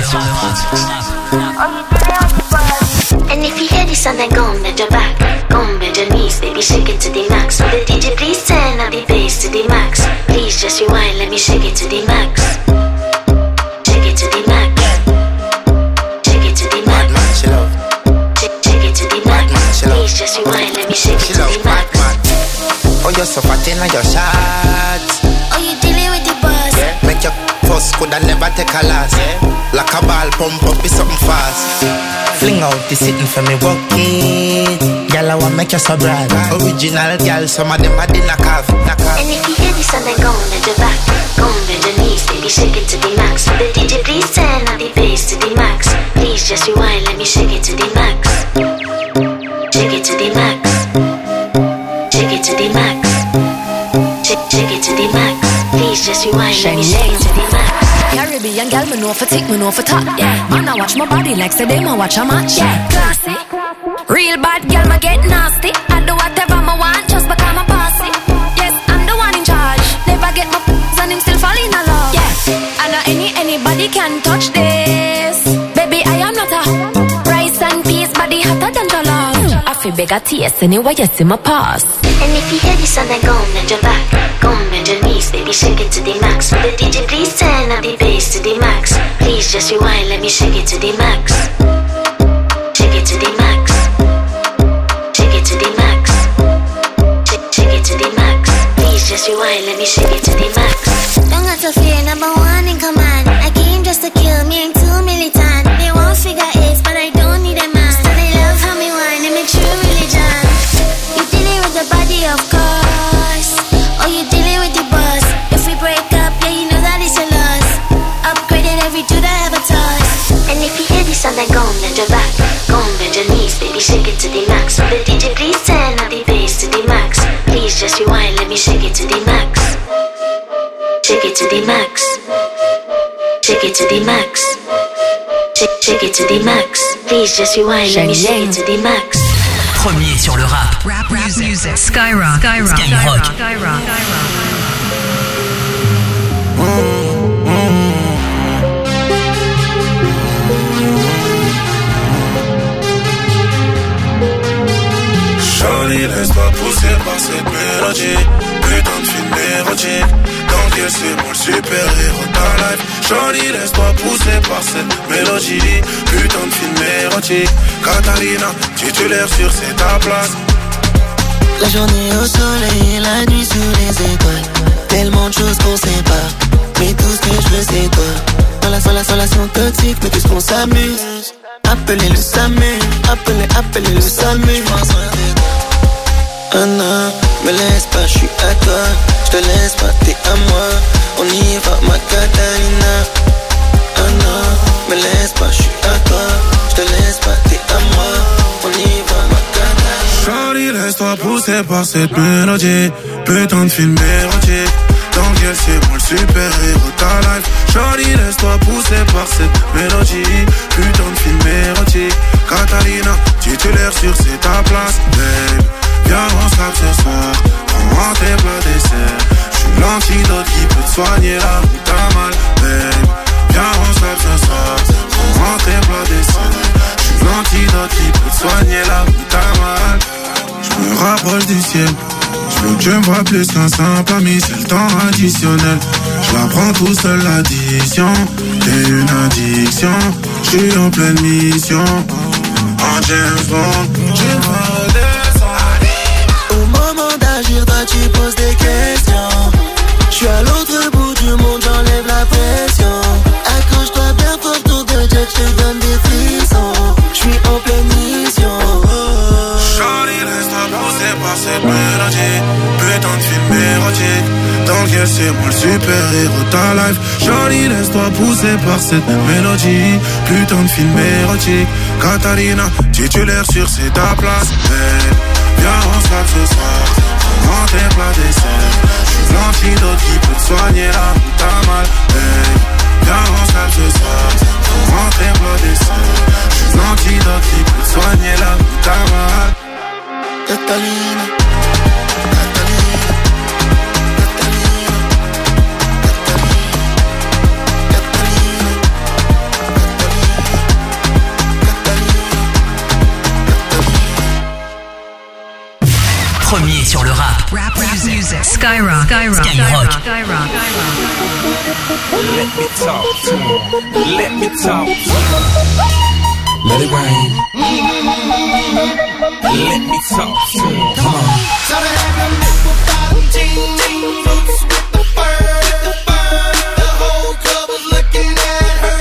sur le rap. And if you hear this song, then go bend your back, go bend your knees, baby, shake it to the max. Will the D J please turn up the bass to the max? Please just rewind, let me shake it to the max. Shake it to the max. Shake it to the max. Shake, shake it to the max. Please just rewind, let me shake it to the max. Oh, you're so fat in your shots. Oh, you dealing with the boss? Yeah. Make your first could I never take a last. Yeah. Like a ball pump up with something fast. Fling out the sitting for me walk it. Girl, I want make you so bright. Original girl, some of them are the knock off. And if you hear this song, then go bend your back, go bend your knees, baby, shake it to the max. Will the D J please turn up the bass to the max? Please just rewind, let me shake it to the max. Shake it to the max. Shake it to the max. Shake, shake it to the max. Please just rewind, let me shake it to the max. Caribbean girl, me know for tick, me know for top, yeah. Man, I watch my body like say they ma watch a match, yeah. Classy, real bad girl, me get nasty. I do whatever me want, just because I'm bossy. Yes, I'm the one in charge. Never get my f***s and him still fall in love. Yeah, I know any anybody can touch this. Baby, I am not a rice and peas, body hotter than jollof. I feel beg a taste anyway, you see my pass. And if you hear this song, then go bend your back, go bend your knees, baby, shake it to the max. Will the D J please turn up the bass to the max? Please just rewind, let me shake it to the max. Shake it to the max. Shake it to the max. Shake, shake it to the max. Please just rewind, let me shake it to the max. Don't got to fear, number one in command. I came just to kill, me ain't too militant. They won't figure eight, but I don't need a man. So they love how me whine, and me true religion. You dealing with the body, of course. Oh, you dealing with the boss. If we break up, yeah, you know that it's a loss. Upgraded every dude I ever touched. And if you hear this song, then go bend your back, go bend your knees, baby, shake it to the max. Will the D J please turn up the bass to the max? Please just rewind, let me shake it to the max. Shake it to the max. Shake it to the max. Shake, shake it to the max. Please just rewind, let me shake it to the max. Premier sur le rap. Rap, rap music. Skyrock. Skyrock. Skyrock. Skyrock. Charlie, laisse-toi pousser par cette mélodie. Putain de film érotique. Dans quel c'est moi le super-héros de ta life. Charlie, laisse-toi pousser par cette mélodie. Putain de film érotique. Catalina, titulaire sur c'est ta place. La journée au soleil, la nuit sous les étoiles. Tellement de choses qu'on sait pas, mais tout ce que je veux c'est toi. Dans la, dans la relation toxique, mais puisqu'on s'amuse, appelez le SAMU, appelez, appelez le SAMU. Ah non, me laisse pas, je suis à toi. Je te laisse pas, t'es à moi. On y va, ma Catalina. Ah non, me laisse pas, je suis à toi. Je te laisse pas, t'es à moi. On y va, ma Catalina. Charlie, laisse-toi pousser par cette mélodie. Putain de film érotique. Dans quel c'est moi le super-héros de ta life. Charlie, laisse-toi pousser par cette mélodie. Putain de film érotique. Catalina, titulaire sur c'est ta place. Babe, viens on se tape ce soir. Prends-moi tes plats dessert. J'suis l'antidote qui peut te soigner là où t'as mal. Babe, viens on se tape ce soir. Prends-moi tes plats dessert. J'suis l'antidote qui peut te soigner là où t'as mal. J'me rapproche du ciel. J'veux que tu me vois plus qu'un simple ami, c'est le temps additionnel. J'la prends tout seul l'addition. T'es une addiction. J'suis en pleine mission. En James Bond. Tu me redescends. Au moment d'agir, toi tu poses des questions. J'suis à l'autre bout du monde, j'enlève la pression. Accroche-toi bien fort, tour de jet, j'te donne des frissons. J'suis en pleine mission. Charlie, laisse-toi pousser par cette mélodie. Putain de film érotique. Dans quel c'est moi le super-héros de ta life. Charlie, laisse-toi pousser par cette mélodie. Putain de film érotique. Catalina, titulaire sur c'est ta place. Hey, viens on se tape ce soir. Prends tes plats dessert. J'suis l'antidote qui peut te soigner là où t'as mal. Hey, viens on se tape ce soir. Prends tes plats dessert. J'suis l'antidote qui peut te soigner là où t'as mal. Catalina. Rap music. Skyrock. Skyrock. Skyrock. Skyrock. Let me talk to him. Let me talk to him. Let it rain. Let me talk to him. Come on. So they have them nipple bottom jean jean boots with the fur, the fur. The whole club was looking at her.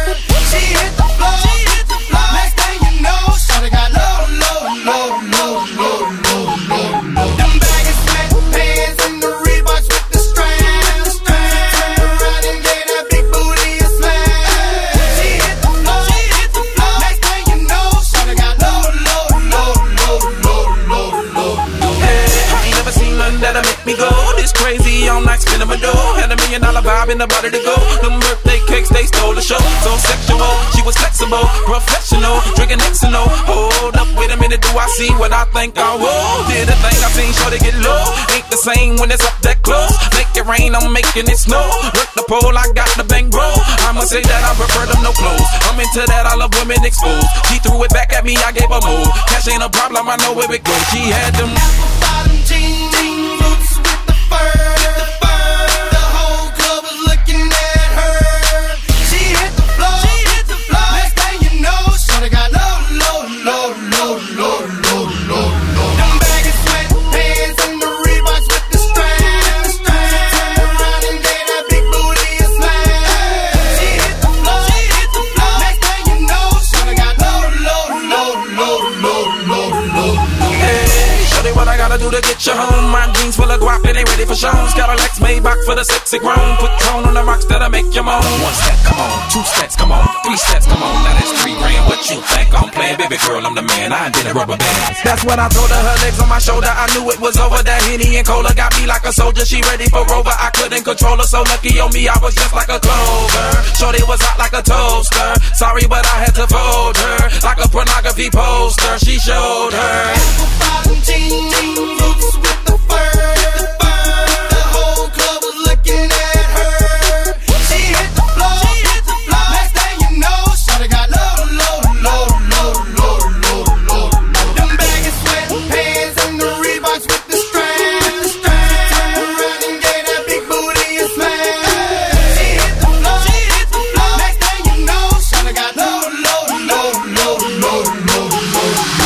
She hit the floor, she hit the floor. Next thing you know, shawty got low, low, low, low, low, low, low, low. Them baggy sweatpants and the Reeboks with the strand, the strand. Turn around and gave that big booty a smash. She hit the floor, she hit the floor. Next thing you know, shawty got low, low, low, low, low, low, low, low. Hey, I ain't never seen nothing that'll make me go this crazy all night spinning my dough. Had a million dollar vibe in the body to go. Them birthday cakes, they stole the show. So sexual, she was flexible, professional, drinking X and O. Hold up, wait a minute, do I see what I think I will? Did a thing I seen, sure to get low. Ain't the same when it's up that close. Make it rain, I'm making it snow. Work the pole, I got the bang bro. I'ma say that I prefer them no clothes. I'm into that, I love women exposed. She threw it back at me, I gave her move. Cash ain't a problem, I know where it goes. She had them bottom jean jean boots with the fur, the fur. The whole club was looking at her. She hit the floor, she hit the floor. Next thing you know, shawty got low, low, low, low, low, low, low, low. Them baggy sweatpants and the Reeboks with the strand, the strand. Turn around and gave that big booty a smash. She hit the floor, she hit the floor. Next thing you know, shawty got low, low, low, low, low, low, low, low. Hey, shorty, what I gotta do to get you home? My jeans full of guap and they ready for shows. Got a Lex Maybach for the sexy grown. Put tone on the rocks that'll make you moan. One step, come on. Two steps, come on. Three steps, come on. Now that's three grand. What you think I'm playing? Baby girl, I'm the man. I did a rubber band. That's when I told her, her legs on my shoulder. I knew it was over. That Henny and Cola got me like a soldier. She ready for Rover. I couldn't control her. So lucky on me, I was just like a clover. Shorty was hot like a toaster. Sorry, but I had to fold her. Like a pornography poster. She showed her. Bottom jean jean boots with the fur, the fur. The whole club was looking at her. She hit the floor, she hit the floor. Next thing you know, shawty got low, low, low, low, low, low, low, low. Them baggy sweatpants and the Reeboks with the strand, the strand. Turn around and gave that big booty a smash. She hit the floor, she hit the floor. Next thing you know, shawty got low, low, low, low, low, low, low.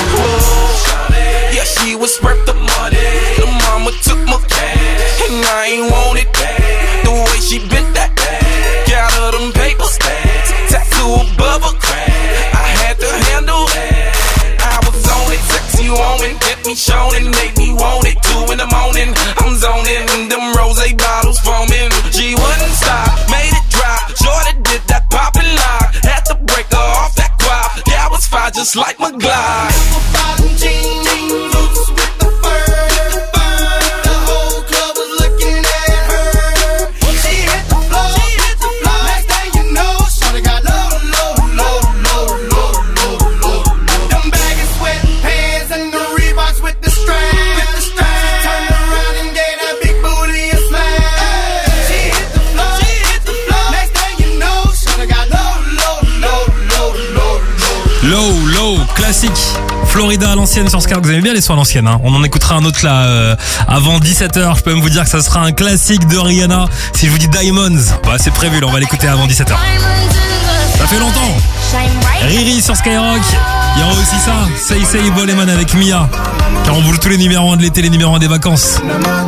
Yeah, she was worth the money. The mama took my cash, and I ain't want it back. The way she bent that back, got her them paper stacks, tattoo above her crack. I had to handle that. I was on it, sexy woman, kept me showing, made me want it. Two in the morning, I'm zoning, them rose bottles foaming. She wouldn't stop, made it drop. Jordan did that poppin' lock, had to break her off that guap. That was fine, just like my Glide. Bottom jean jean boots with the fur, the fur. The whole club was looking at her. She hit the floor, she hit the floor. Next thing you know, shawty got low, low, low, low, low, low, low, low. Them baggy sweatpants and the Reeboks with the strand, with the strand. Turned around and gave that big booty a smash. She hit the floor, she hit the floor. Next thing you know, shawty got low, low, low, low, low, low. Low, low, classique. Florida à l'ancienne sur Skyrock. Vous aimez bien les sons à l'ancienne, hein. On en écoutera un autre là euh, avant dix-sept heures. Je peux même vous dire que ça sera un classique de Rihanna. Si je vous dis Diamonds, bah c'est prévu là, on va l'écouter avant dix-sept heures. Ça fait longtemps. Riri sur Skyrock. Il y aura aussi ça, Say Say Boleman avec Mia. Car on voulait tous les numéros un de l'été, les numéros un des vacances.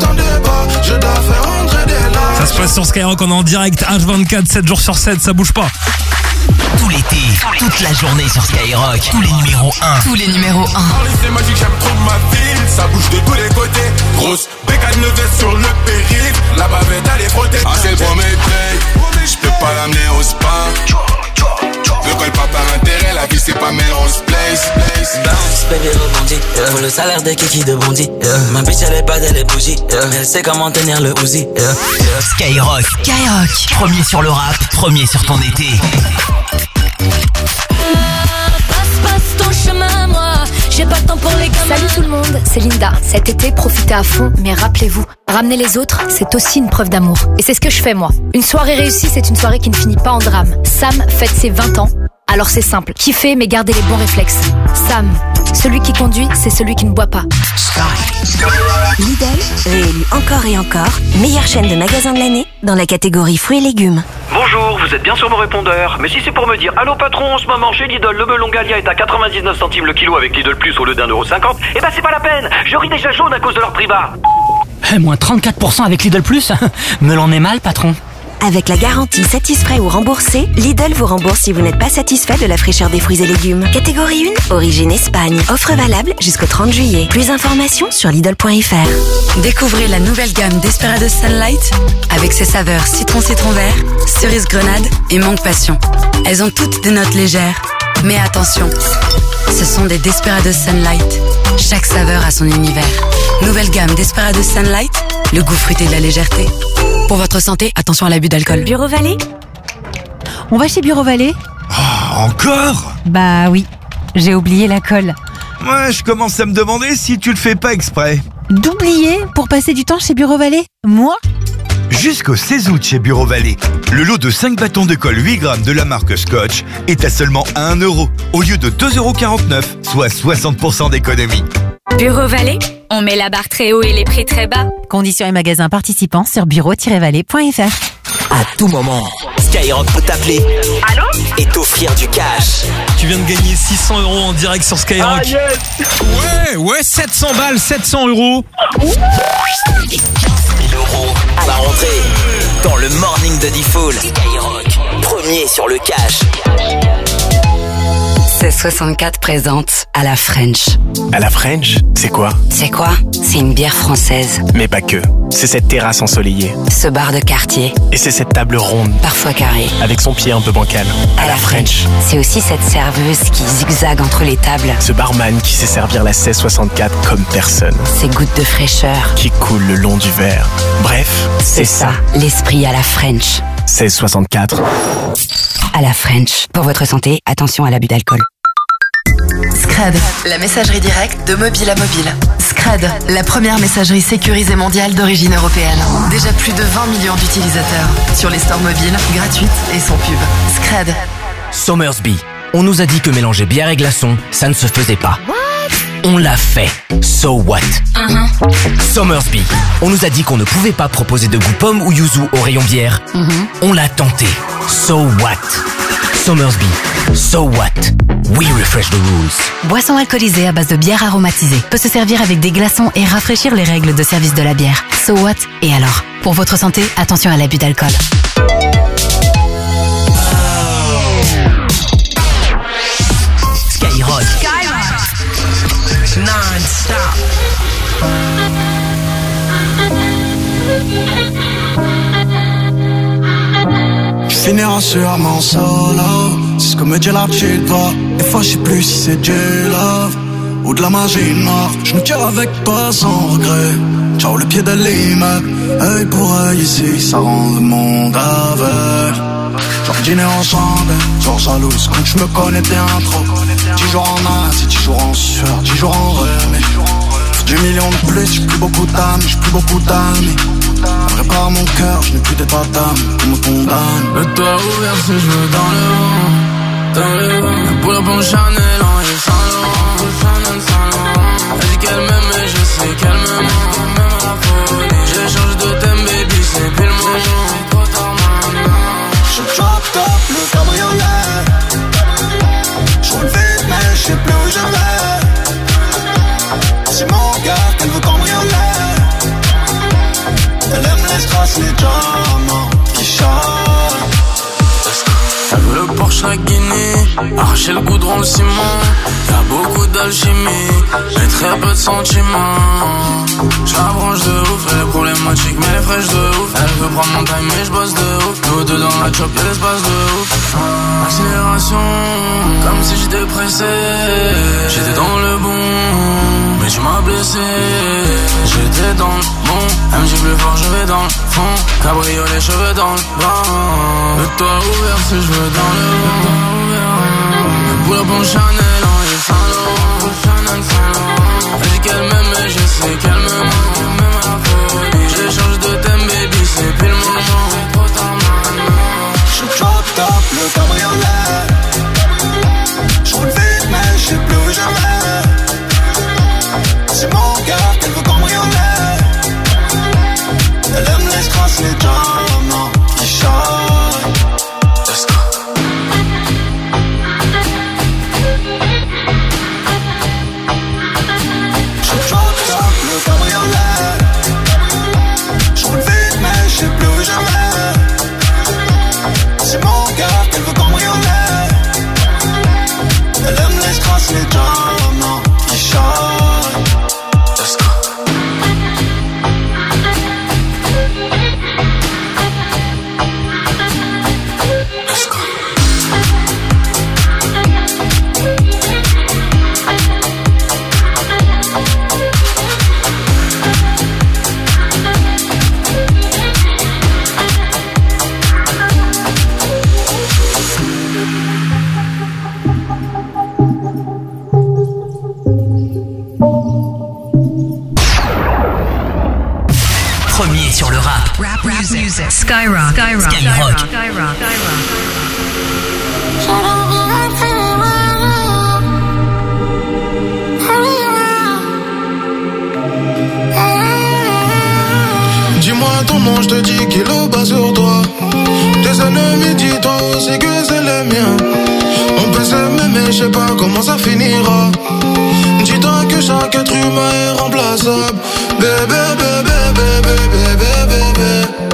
Ça se passe sur Skyrock, on est en direct H vingt-quatre, sept jours sur sept, ça bouge pas. Tout l'été, toute la journée sur Skyrock. Tous les numéros un. Tous les numéros un. C'est magique, j'aime trop ma ville. Ça bouge de tous les côtés. Grosse bécane levée sur le périph'. La bavette elle est frottée. Ah c'est le premier play. J'peux pas l'amener au spa. Ne colle pas par intérêt. La vie c'est pas Melrose Place. Bounce, baby rebondit. Yeah. Pour le salaire de Kiki de Bondy. Yeah. Ma bitch elle est pas elle est bougie. Yeah. Elle sait comment tenir le Uzi. Yeah. Yeah. Skyrock. Skyrock. Premier sur le rap, premier sur ton été. Passe, passe ton chemin, moi. J'ai pas le temps pour les gamins. Salut tout le monde, c'est Linda. Cet été, profitez à fond, mais rappelez-vous, ramener les autres, c'est aussi une preuve d'amour. Et c'est ce que je fais moi. Une soirée réussie, c'est une soirée qui ne finit pas en drame. Sam fête ses vingt ans. Alors c'est simple, kiffer mais garder les bons réflexes. Sam, Celui qui conduit, c'est celui qui ne boit pas. Lidl, réélu encore et encore, meilleure chaîne de magasins de l'année dans la catégorie fruits et légumes. Bonjour, vous êtes bien sur mon répondeur. Mais si c'est pour me dire allô patron, en ce moment chez Lidl, le melon Gallia est à quatre-vingt-dix-neuf centimes le kilo avec Lidl Plus au lieu d'un euro cinquante, eh ben c'est pas la peine, je ris déjà jaune à cause de leur prix bas. Eh, moins trente-quatre pour cent avec Lidl Plus. Me l'en est mal, patron. Avec la garantie satisfait ou remboursé, Lidl vous rembourse si vous n'êtes pas satisfait de la fraîcheur des fruits et légumes. Catégorie un, origine Espagne. Offre valable jusqu'au trente juillet. Plus d'informations sur Lidl point F R. Découvrez la nouvelle gamme Desperados Sunlight avec ses saveurs citron citron vert, cerise grenade et mangue passion. Elles ont toutes des notes légères. Mais attention, ce sont des Desperados Sunlight. Chaque saveur a son univers. Nouvelle gamme Desperados Sunlight, le goût fruité de la légèreté. Pour votre santé, attention à l'abus d'alcool. Bureau Vallée ? On va chez Bureau Vallée ? Oh, encore ? Bah oui, j'ai oublié la colle. Ouais, je commence à me demander si tu le fais pas exprès. D'oublier pour passer du temps chez Bureau Vallée ? Moi ? Jusqu'au seize août chez Bureau Vallée, le lot de cinq bâtons de colle huit grammes de la marque Scotch est à seulement un euro au lieu de deux euros quarante-neuf, soit soixante pour cent d'économie. Bureau Vallée ? On met la barre très haut et les prix très bas. Conditions et magasins participants sur bureau tiret vallée point F R. À tout moment, Skyrock peut t'appeler. Allô ? Et t'offrir du cash. Tu viens de gagner six cents euros en direct sur Skyrock. Ah, yes. Ouais, ouais, sept cents balles, sept cents euros. Et quinze mille euros à la rentrée. Dans le morning de Diffoul. Skyrock, premier sur le cash. seize soixante-quatre présente à la French. À la French, c'est quoi ? C'est quoi ? C'est une bière française. Mais pas que. C'est cette terrasse ensoleillée. Ce bar de quartier. Et c'est cette table ronde. Parfois carrée. Avec son pied un peu bancal. À, à la French. C'est aussi cette serveuse qui zigzague entre les tables. Ce barman qui sait servir la seize soixante-quatre comme personne. Ces gouttes de fraîcheur. Qui coulent le long du verre. Bref, c'est, c'est ça. ça. L'esprit à la French. seize soixante-quatre. À la French. Pour votre santé, attention à l'abus d'alcool. Scred, la messagerie directe de mobile à mobile. Scred, la première messagerie sécurisée mondiale d'origine européenne. Déjà plus de vingt millions d'utilisateurs. Sur les stores mobiles, gratuites et sans pub. Scred. Somersby. On nous a dit que mélanger bière et glaçons, ça ne se faisait pas. What? On l'a fait. So what? Uh-huh. Somersby. On nous a dit qu'on ne pouvait pas proposer de goût pomme ou yuzu au rayon bière. Uh-huh. On l'a tenté. So what? Somersby. So what? We refresh the rules. Boisson alcoolisée à base de bière aromatisée. Peut se servir avec des glaçons et rafraîchir les règles de service de la bière. So what? Et alors? Pour votre santé, attention à l'abus d'alcool. Skyrock. Skyrock. Non-stop. Je finirai sûrement solo. C'est ce que me dit la petite voix. Des fois je sais plus si c'est du love ou de la magie noire. Je me tire avec pas sans regret. Ciao le pied de l'immeuble. Œil pour œil ici, ça rend le monde aveugle. Genre dîner ensemble, genre jalouse quand je me connais bien trop. Dix jours en Asie, dix jours en sueur, dix jours en remis. Dix millions de plus, j'ai plus beaucoup d'âmes, j'ai plus beaucoup d'amis. Prépare mon cœur, je n'ai plus d'état d'âme, on me condamne. Le toit ouvert, si je veux dans le vent, dans le vent. La boule bon Chanel, en et Saint Laurent, Chanel, Saint Laurent. Elle dit qu'elle m'aime, mais je sais qu'elle me ment, même à la folie. J'échange de thème, baby, c'est plus le moment. Trop tard maintenant. Je drop top le cabriolet. Je roule vite, mais je sais plus où je vais. C'est mon gars qu'elle veut cambrioler. Elle aime les strass, les diamants qui chantent. Elle veut le Porsche, la Guinée, arracher le goudron, le ciment. Y'a beaucoup d'alchimie, mais très peu de sentiments. J'la branche de ouf, elle est problématique, mais elle est fraîche de ouf. Elle veut prendre mon time, mais j'bosse de ouf. Nous deux dans la chop, y'a l'espace de ouf. Accélération, comme si j'étais pressé. J'étais dans le bon, mais tu m'as blessé. J'étais dans le bon, elle me dit plus fort, je vais dans le fond. Cabriolet, cheveux dans le vent. Le toit ouvert, si je veux dans le vent. Le boule bon Chanel, en et Saint Laurent, Chanel, Saint Laurent. Elle dit qu'elle m'aime, mais je sais qu'elle me ment, même à la folie. J'échange de thème, baby, c'est plus le moment. Trop tard maintenant. Je drop top le cabriolet. Je roule vite, mais je sais plus où je vais. is Skyrock. Skyrock. Skyrock. Skyrock. Dis-moi ton nom, je te dis qu'il est bas sur toi. Tes ennemis, dis-toi aussi que c'est les miens. On peut s'aimer mais je sais pas comment ça finira. Dis-toi que chaque être humain est remplaçable. Bébé, bébé, bébé, bébé, bébé.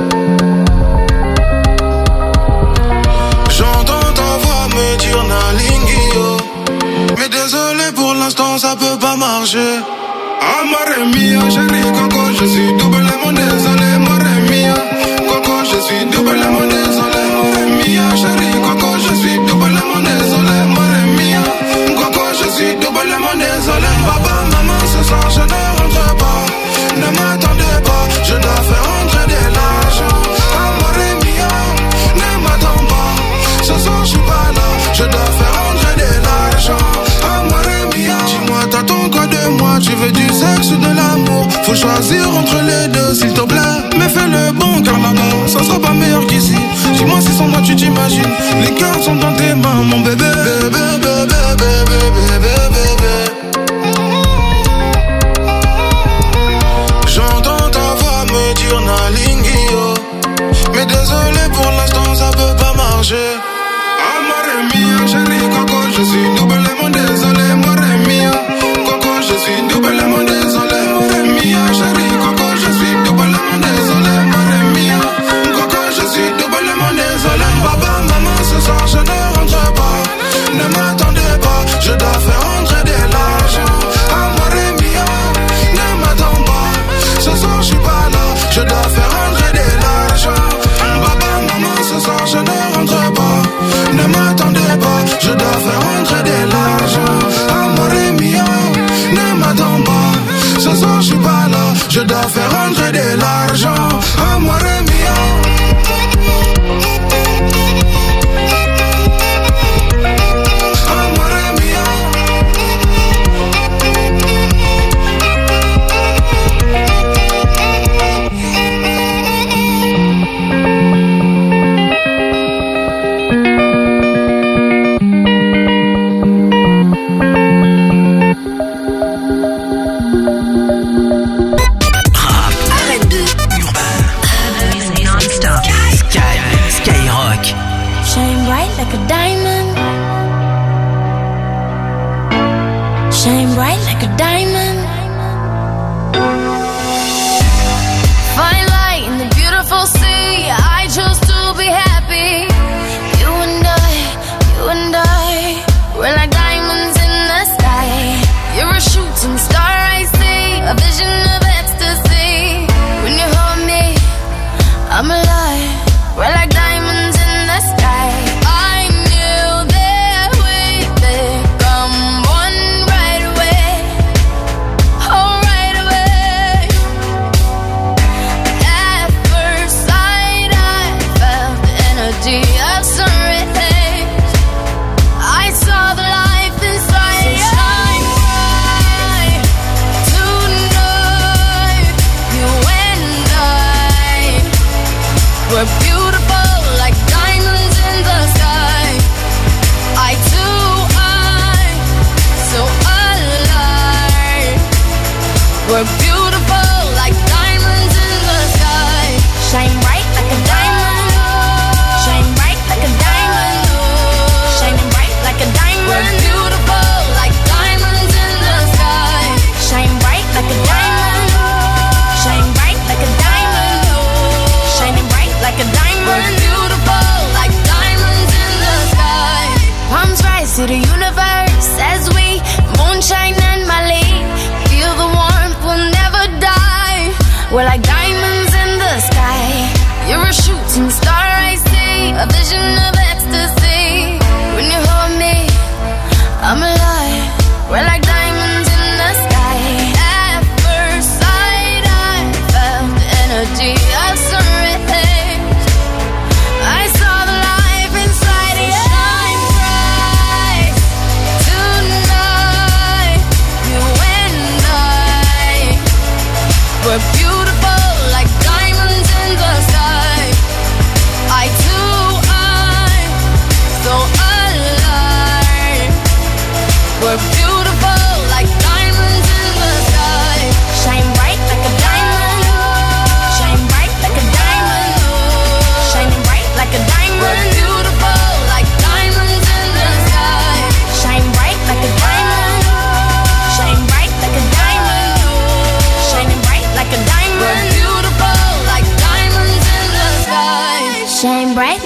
J'entends ta voix me dire Nalingio. Mais désolé pour l'instant ça peut pas marcher. Amore mia, chérie Coco, je suis doublement désolé. Amore mia, Coco, je suis doublement désolé. Amore mia, chérie Coco, je suis doublement désolé. Amore mia, Coco, je suis doublement désolé. Papa, maman, ce soir je ne rentre pas. Ne m'attendez pas, je dois faire rentrer de l'argent. Amore mia, ne m'attends pas. Ce soir je suis pas là, je dois faire rentrer de l'argent. Amore mia, dis-moi t'attends quoi de moi? Tu veux du sexe ou de l'amour? Faut choisir entre les deux s'il te plaît. Mais fais le bon car là-bas ça sera pas meilleur qu'ici. Dis-moi si sans moi tu t'imagines. Les cartes sont dans tes mains mon bébé. Bébé, bébé, bébé, bébé, bébé. J'entends ta voix me dire Nalingio. Mais désolé pour l'instant ça peut pas marcher. Amore mia, chérie Coco, je suis doublement désolé. Amore mia, Coco, je suis doublement désolé. Amore mia, chérie Coco, je suis doublement désolé. Amore mia, Coco, je suis doublement désolé. Papa, maman, ce soir je ne rentre pas. Ne m'attendez pas, je dois faire rentrer de l'argent. Amore mia, ne m'attends pas. Ce soir je suis pas là, je dois faire rentrer de l'argent. Papa, maman, ce soir je ne rentre pas. Ne m'attendez pas, je dois faire rentrer de l'argent. Amore mia, ne m'attends pas. Ce soir je suis pas là, je dois faire rentrer de l'argent. Amore mia. Shine bright like a diamond. Shine bright like a diamond. Fine light in the beautiful sea. I chose to be happy. You and I, you and I, we're like diamonds in the sky. You're a shooting star, I see, a vision of ecstasy. When you hold me, I'm alive. We're like diamonds in the sky. I knew that we'd become one right away. Oh, right away. At first sight, I felt the energy of sun rays. I saw the life inside you. Shine bright tonight. You and I, we're beautiful. We're beautiful like diamonds in the sky. Shine bright like a diamond. Shine bright like a diamond. Shining bright like a diamond. We're beautiful like diamonds in the sky. Shine bright like a diamond. Shine bright like a diamond. Shining bright like a diamond. We're beautiful like diamonds in the sky. Palms rise to the universe as we moonshine and Mali. Feel the warmth, we'll never die. We're like diamonds in the sky. You're a shooting star, I see, a vision of ecstasy. When you hold me, I'm alive. We're like diamonds in the sky. At first sight, I felt the energy of sun rays. I saw the life inside you. Shine bright tonight. You and I, we're beautiful like diamonds in the sky.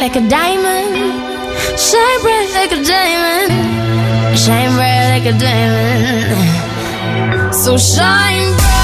like a diamond. Shine bright like a diamond. Shine bright like a diamond. So shine bright.